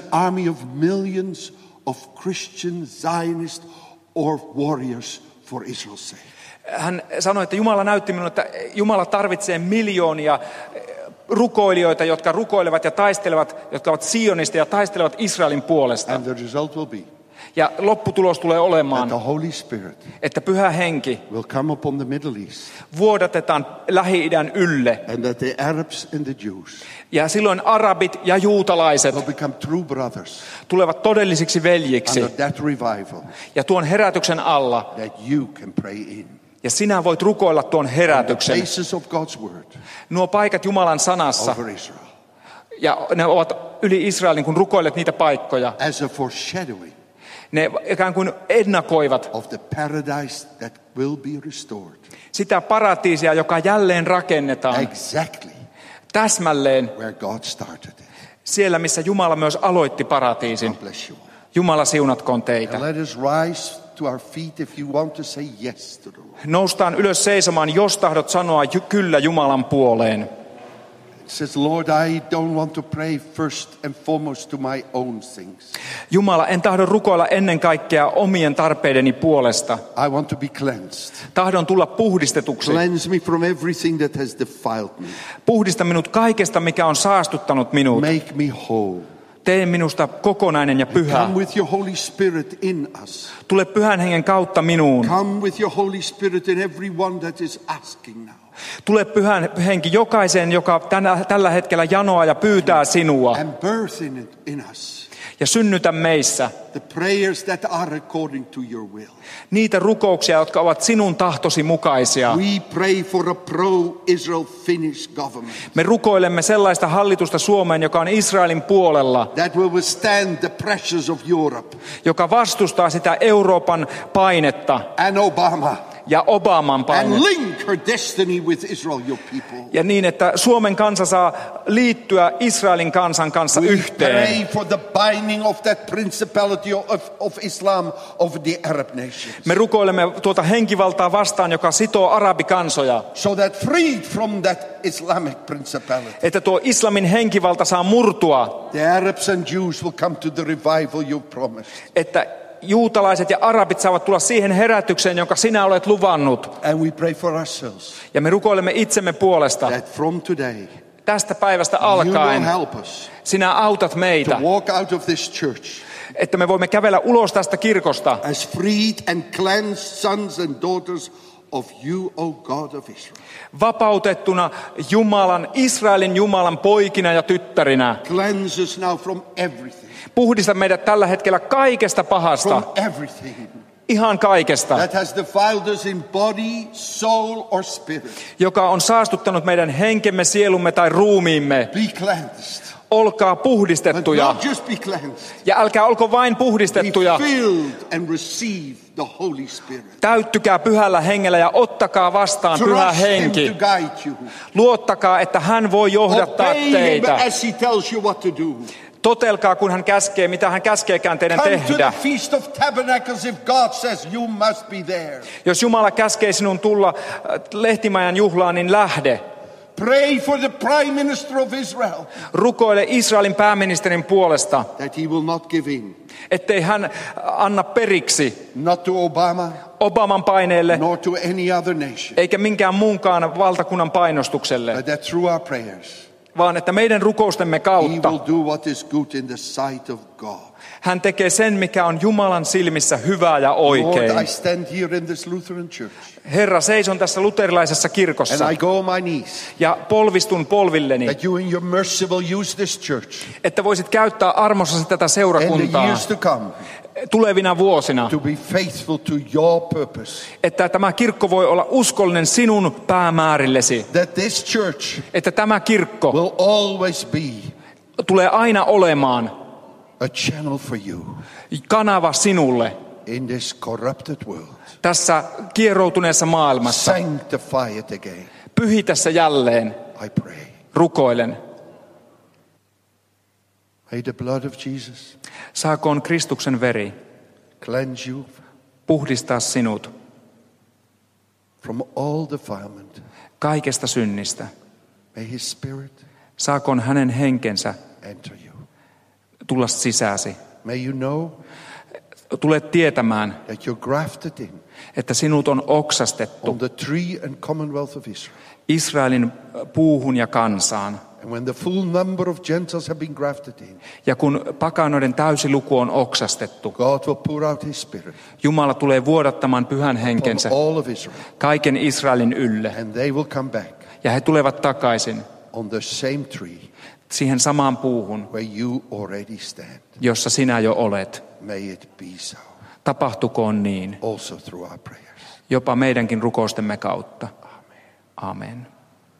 hän sanoi, että Jumala näytti minulle, että Jumala tarvitsee miljoonia rukoilijoita, jotka rukoilevat ja taistelevat, jotka ovat Sionista ja taistelevat Israelin puolesta. Ja lopputulos tulee olemaan, että Pyhä Henki vuodatetaan Lähi-idän ylle. Ja silloin arabit ja juutalaiset tulevat todellisiksi veljiksi. Ja tuon herätyksen alla. Ja sinä voit rukoilla tuon herätyksen. Nuo paikat Jumalan sanassa. Ja ne ovat yli Israelin, kun rukoilet niitä paikkoja. Ne ikään kuin ennakoivat sitä paratiisia, joka jälleen rakennetaan. Täsmälleen siellä, missä Jumala myös aloitti paratiisin. Jumala siunatkoon teitä. Noustaan ylös seisomaan, jos tahdot sanoa kyllä Jumalan puoleen. Says, Lord, I don't want to pray first and foremost to my own things. Jumala, en tahdo rukoilla ennen kaikkea omien tarpeideni puolesta. I want to be cleansed. Tahdon tulla puhdistetuksi. Cleanse me from everything that has defiled me. Puhdista minut kaikesta, mikä on saastuttanut minut. Make me whole. Tee minusta kokonainen ja pyhä. Come with your Holy Spirit in us. Tule Pyhän Hengen kautta minuun. Come with your Holy Spirit in everyone that is asking now. Tule Pyhän Henki jokaiseen, joka tänä, tällä hetkellä janoaa ja pyytää sinua. And birth in it, in us. Ja synnytä meissä the prayers that are according to your will. niitä rukouksia, jotka ovat sinun tahtosi mukaisia. We pray for a pro-Israel Finnish government Me rukoilemme sellaista hallitusta Suomeen, joka on Israelin puolella, that will withstand the pressures of Europe joka vastustaa sitä Euroopan painetta and Obama ja Obaman and painetta. link her destiny with Israel, your people. Ja niin, että Suomen kansa saa liittyä Israelin kansan kanssa We yhteen. pray for the binding of that principality of, of Islam over the Arab nations. Me rukoilemme tuota henkivaltaa vastaan, joka sitoo arabikansoja, So that freed from that Islamic principality, että tuo islamin henkivalta saa murtua, the Arabs and Jews will come to the revival you promised. että juutalaiset ja arabit saavat tulla siihen herätykseen, jonka sinä olet luvannut. And we pray for ourselves Ja me rukoilemme itsemme puolesta. that from today Tästä päivästä you will alkaen help us sinä autat to meitä, walk out of this church että me voimme kävellä ulos tästä kirkosta as freed and cleansed sons and daughters of you, O God of Israel. vapautettuna Jumalan, Israelin Jumalan poikina ja tyttärinä. Cleanse us now from everything, Puhdista meidät tällä hetkellä kaikesta pahasta, from everything ihan kaikesta, that has defiled us in body, soul or spirit. joka on saastuttanut meidän henkemme, sielumme tai ruumiimme. Be cleansed. Olkaa But puhdistettuja. not just be cleansed. Ja älkää olko vain Be puhdistettuja. filled and receive the Holy Spirit. Täyttykää pyhällä hengellä ja ottakaa vastaan pyhä Trust Him henki. to guide you. Luottakaa, että hän voi johdattaa Obey Him teitä. as He tells you what to do. Totelkaa, kun hän käskee, mitä hän käskeekään teidän Come to tehdä. the Feast of Tabernacles if God says you must be there. Jos Jumala käskee sinun tulla äh, lehtimajan juhlaan, niin lähde. Pray for the Prime Minister of Israel Rukoile Israelin pääministerin puolesta, that he will not give in, ettei hän anna periksi not to Obama, Obaman paineelle, nor to any other nation, eikä minkään muunkaan valtakunnan painostukselle, but that through our prayers vaan että meidän rukoustemme He kautta will do what is good in the sight of God. hän tekee sen, mikä on Jumalan silmissä hyvää ja Lord, oikein. I stand here in this Lutheran church Herra, seison tässä luterilaisessa and kirkossa I go on my knees ja polvistun polvilleni, that you in your mercy will use this church että voisit käyttää armossasi tätä in the seurakuntaa years to come tulevina vuosina, to be faithful to your purpose. että tämä kirkko voi olla uskollinen sinun päämäärillesi, That this church että tämä kirkko will always be tulee aina olemaan a channel for you kanava sinulle in this corrupted world. tässä kieroutuneessa maailmassa. Sanctify it again, Pyhitä se jälleen, I pray. rukoilen. May the blood of Jesus Saakoon Kristuksen veri cleanse you puhdistaa sinut from all defilement. kaikesta synnistä. May His Spirit Saakoon hänen henkensä enter you. tulla sisääsi. May you know Tulet tietämään, that you're grafted in että sinut on oksastettu on the tree and commonwealth of Israel. Israelin puuhun ja kansaan. And when the full number of Gentiles have been grafted in, Ja kun pakanoiden täysi luku on oksastettu, God will pour out His Spirit Jumala tulee vuodattamaan pyhän on henkensä all of Israel. kaiken Israelin ylle. And they will come back Ja he tulevat takaisin on the same tree siihen samaan puuhun, where you already stand. jossa sinä jo olet. May it be so. Tapahtukoon niin, Also through our prayers. jopa meidänkin rukoustemme kautta. Amen. Amen.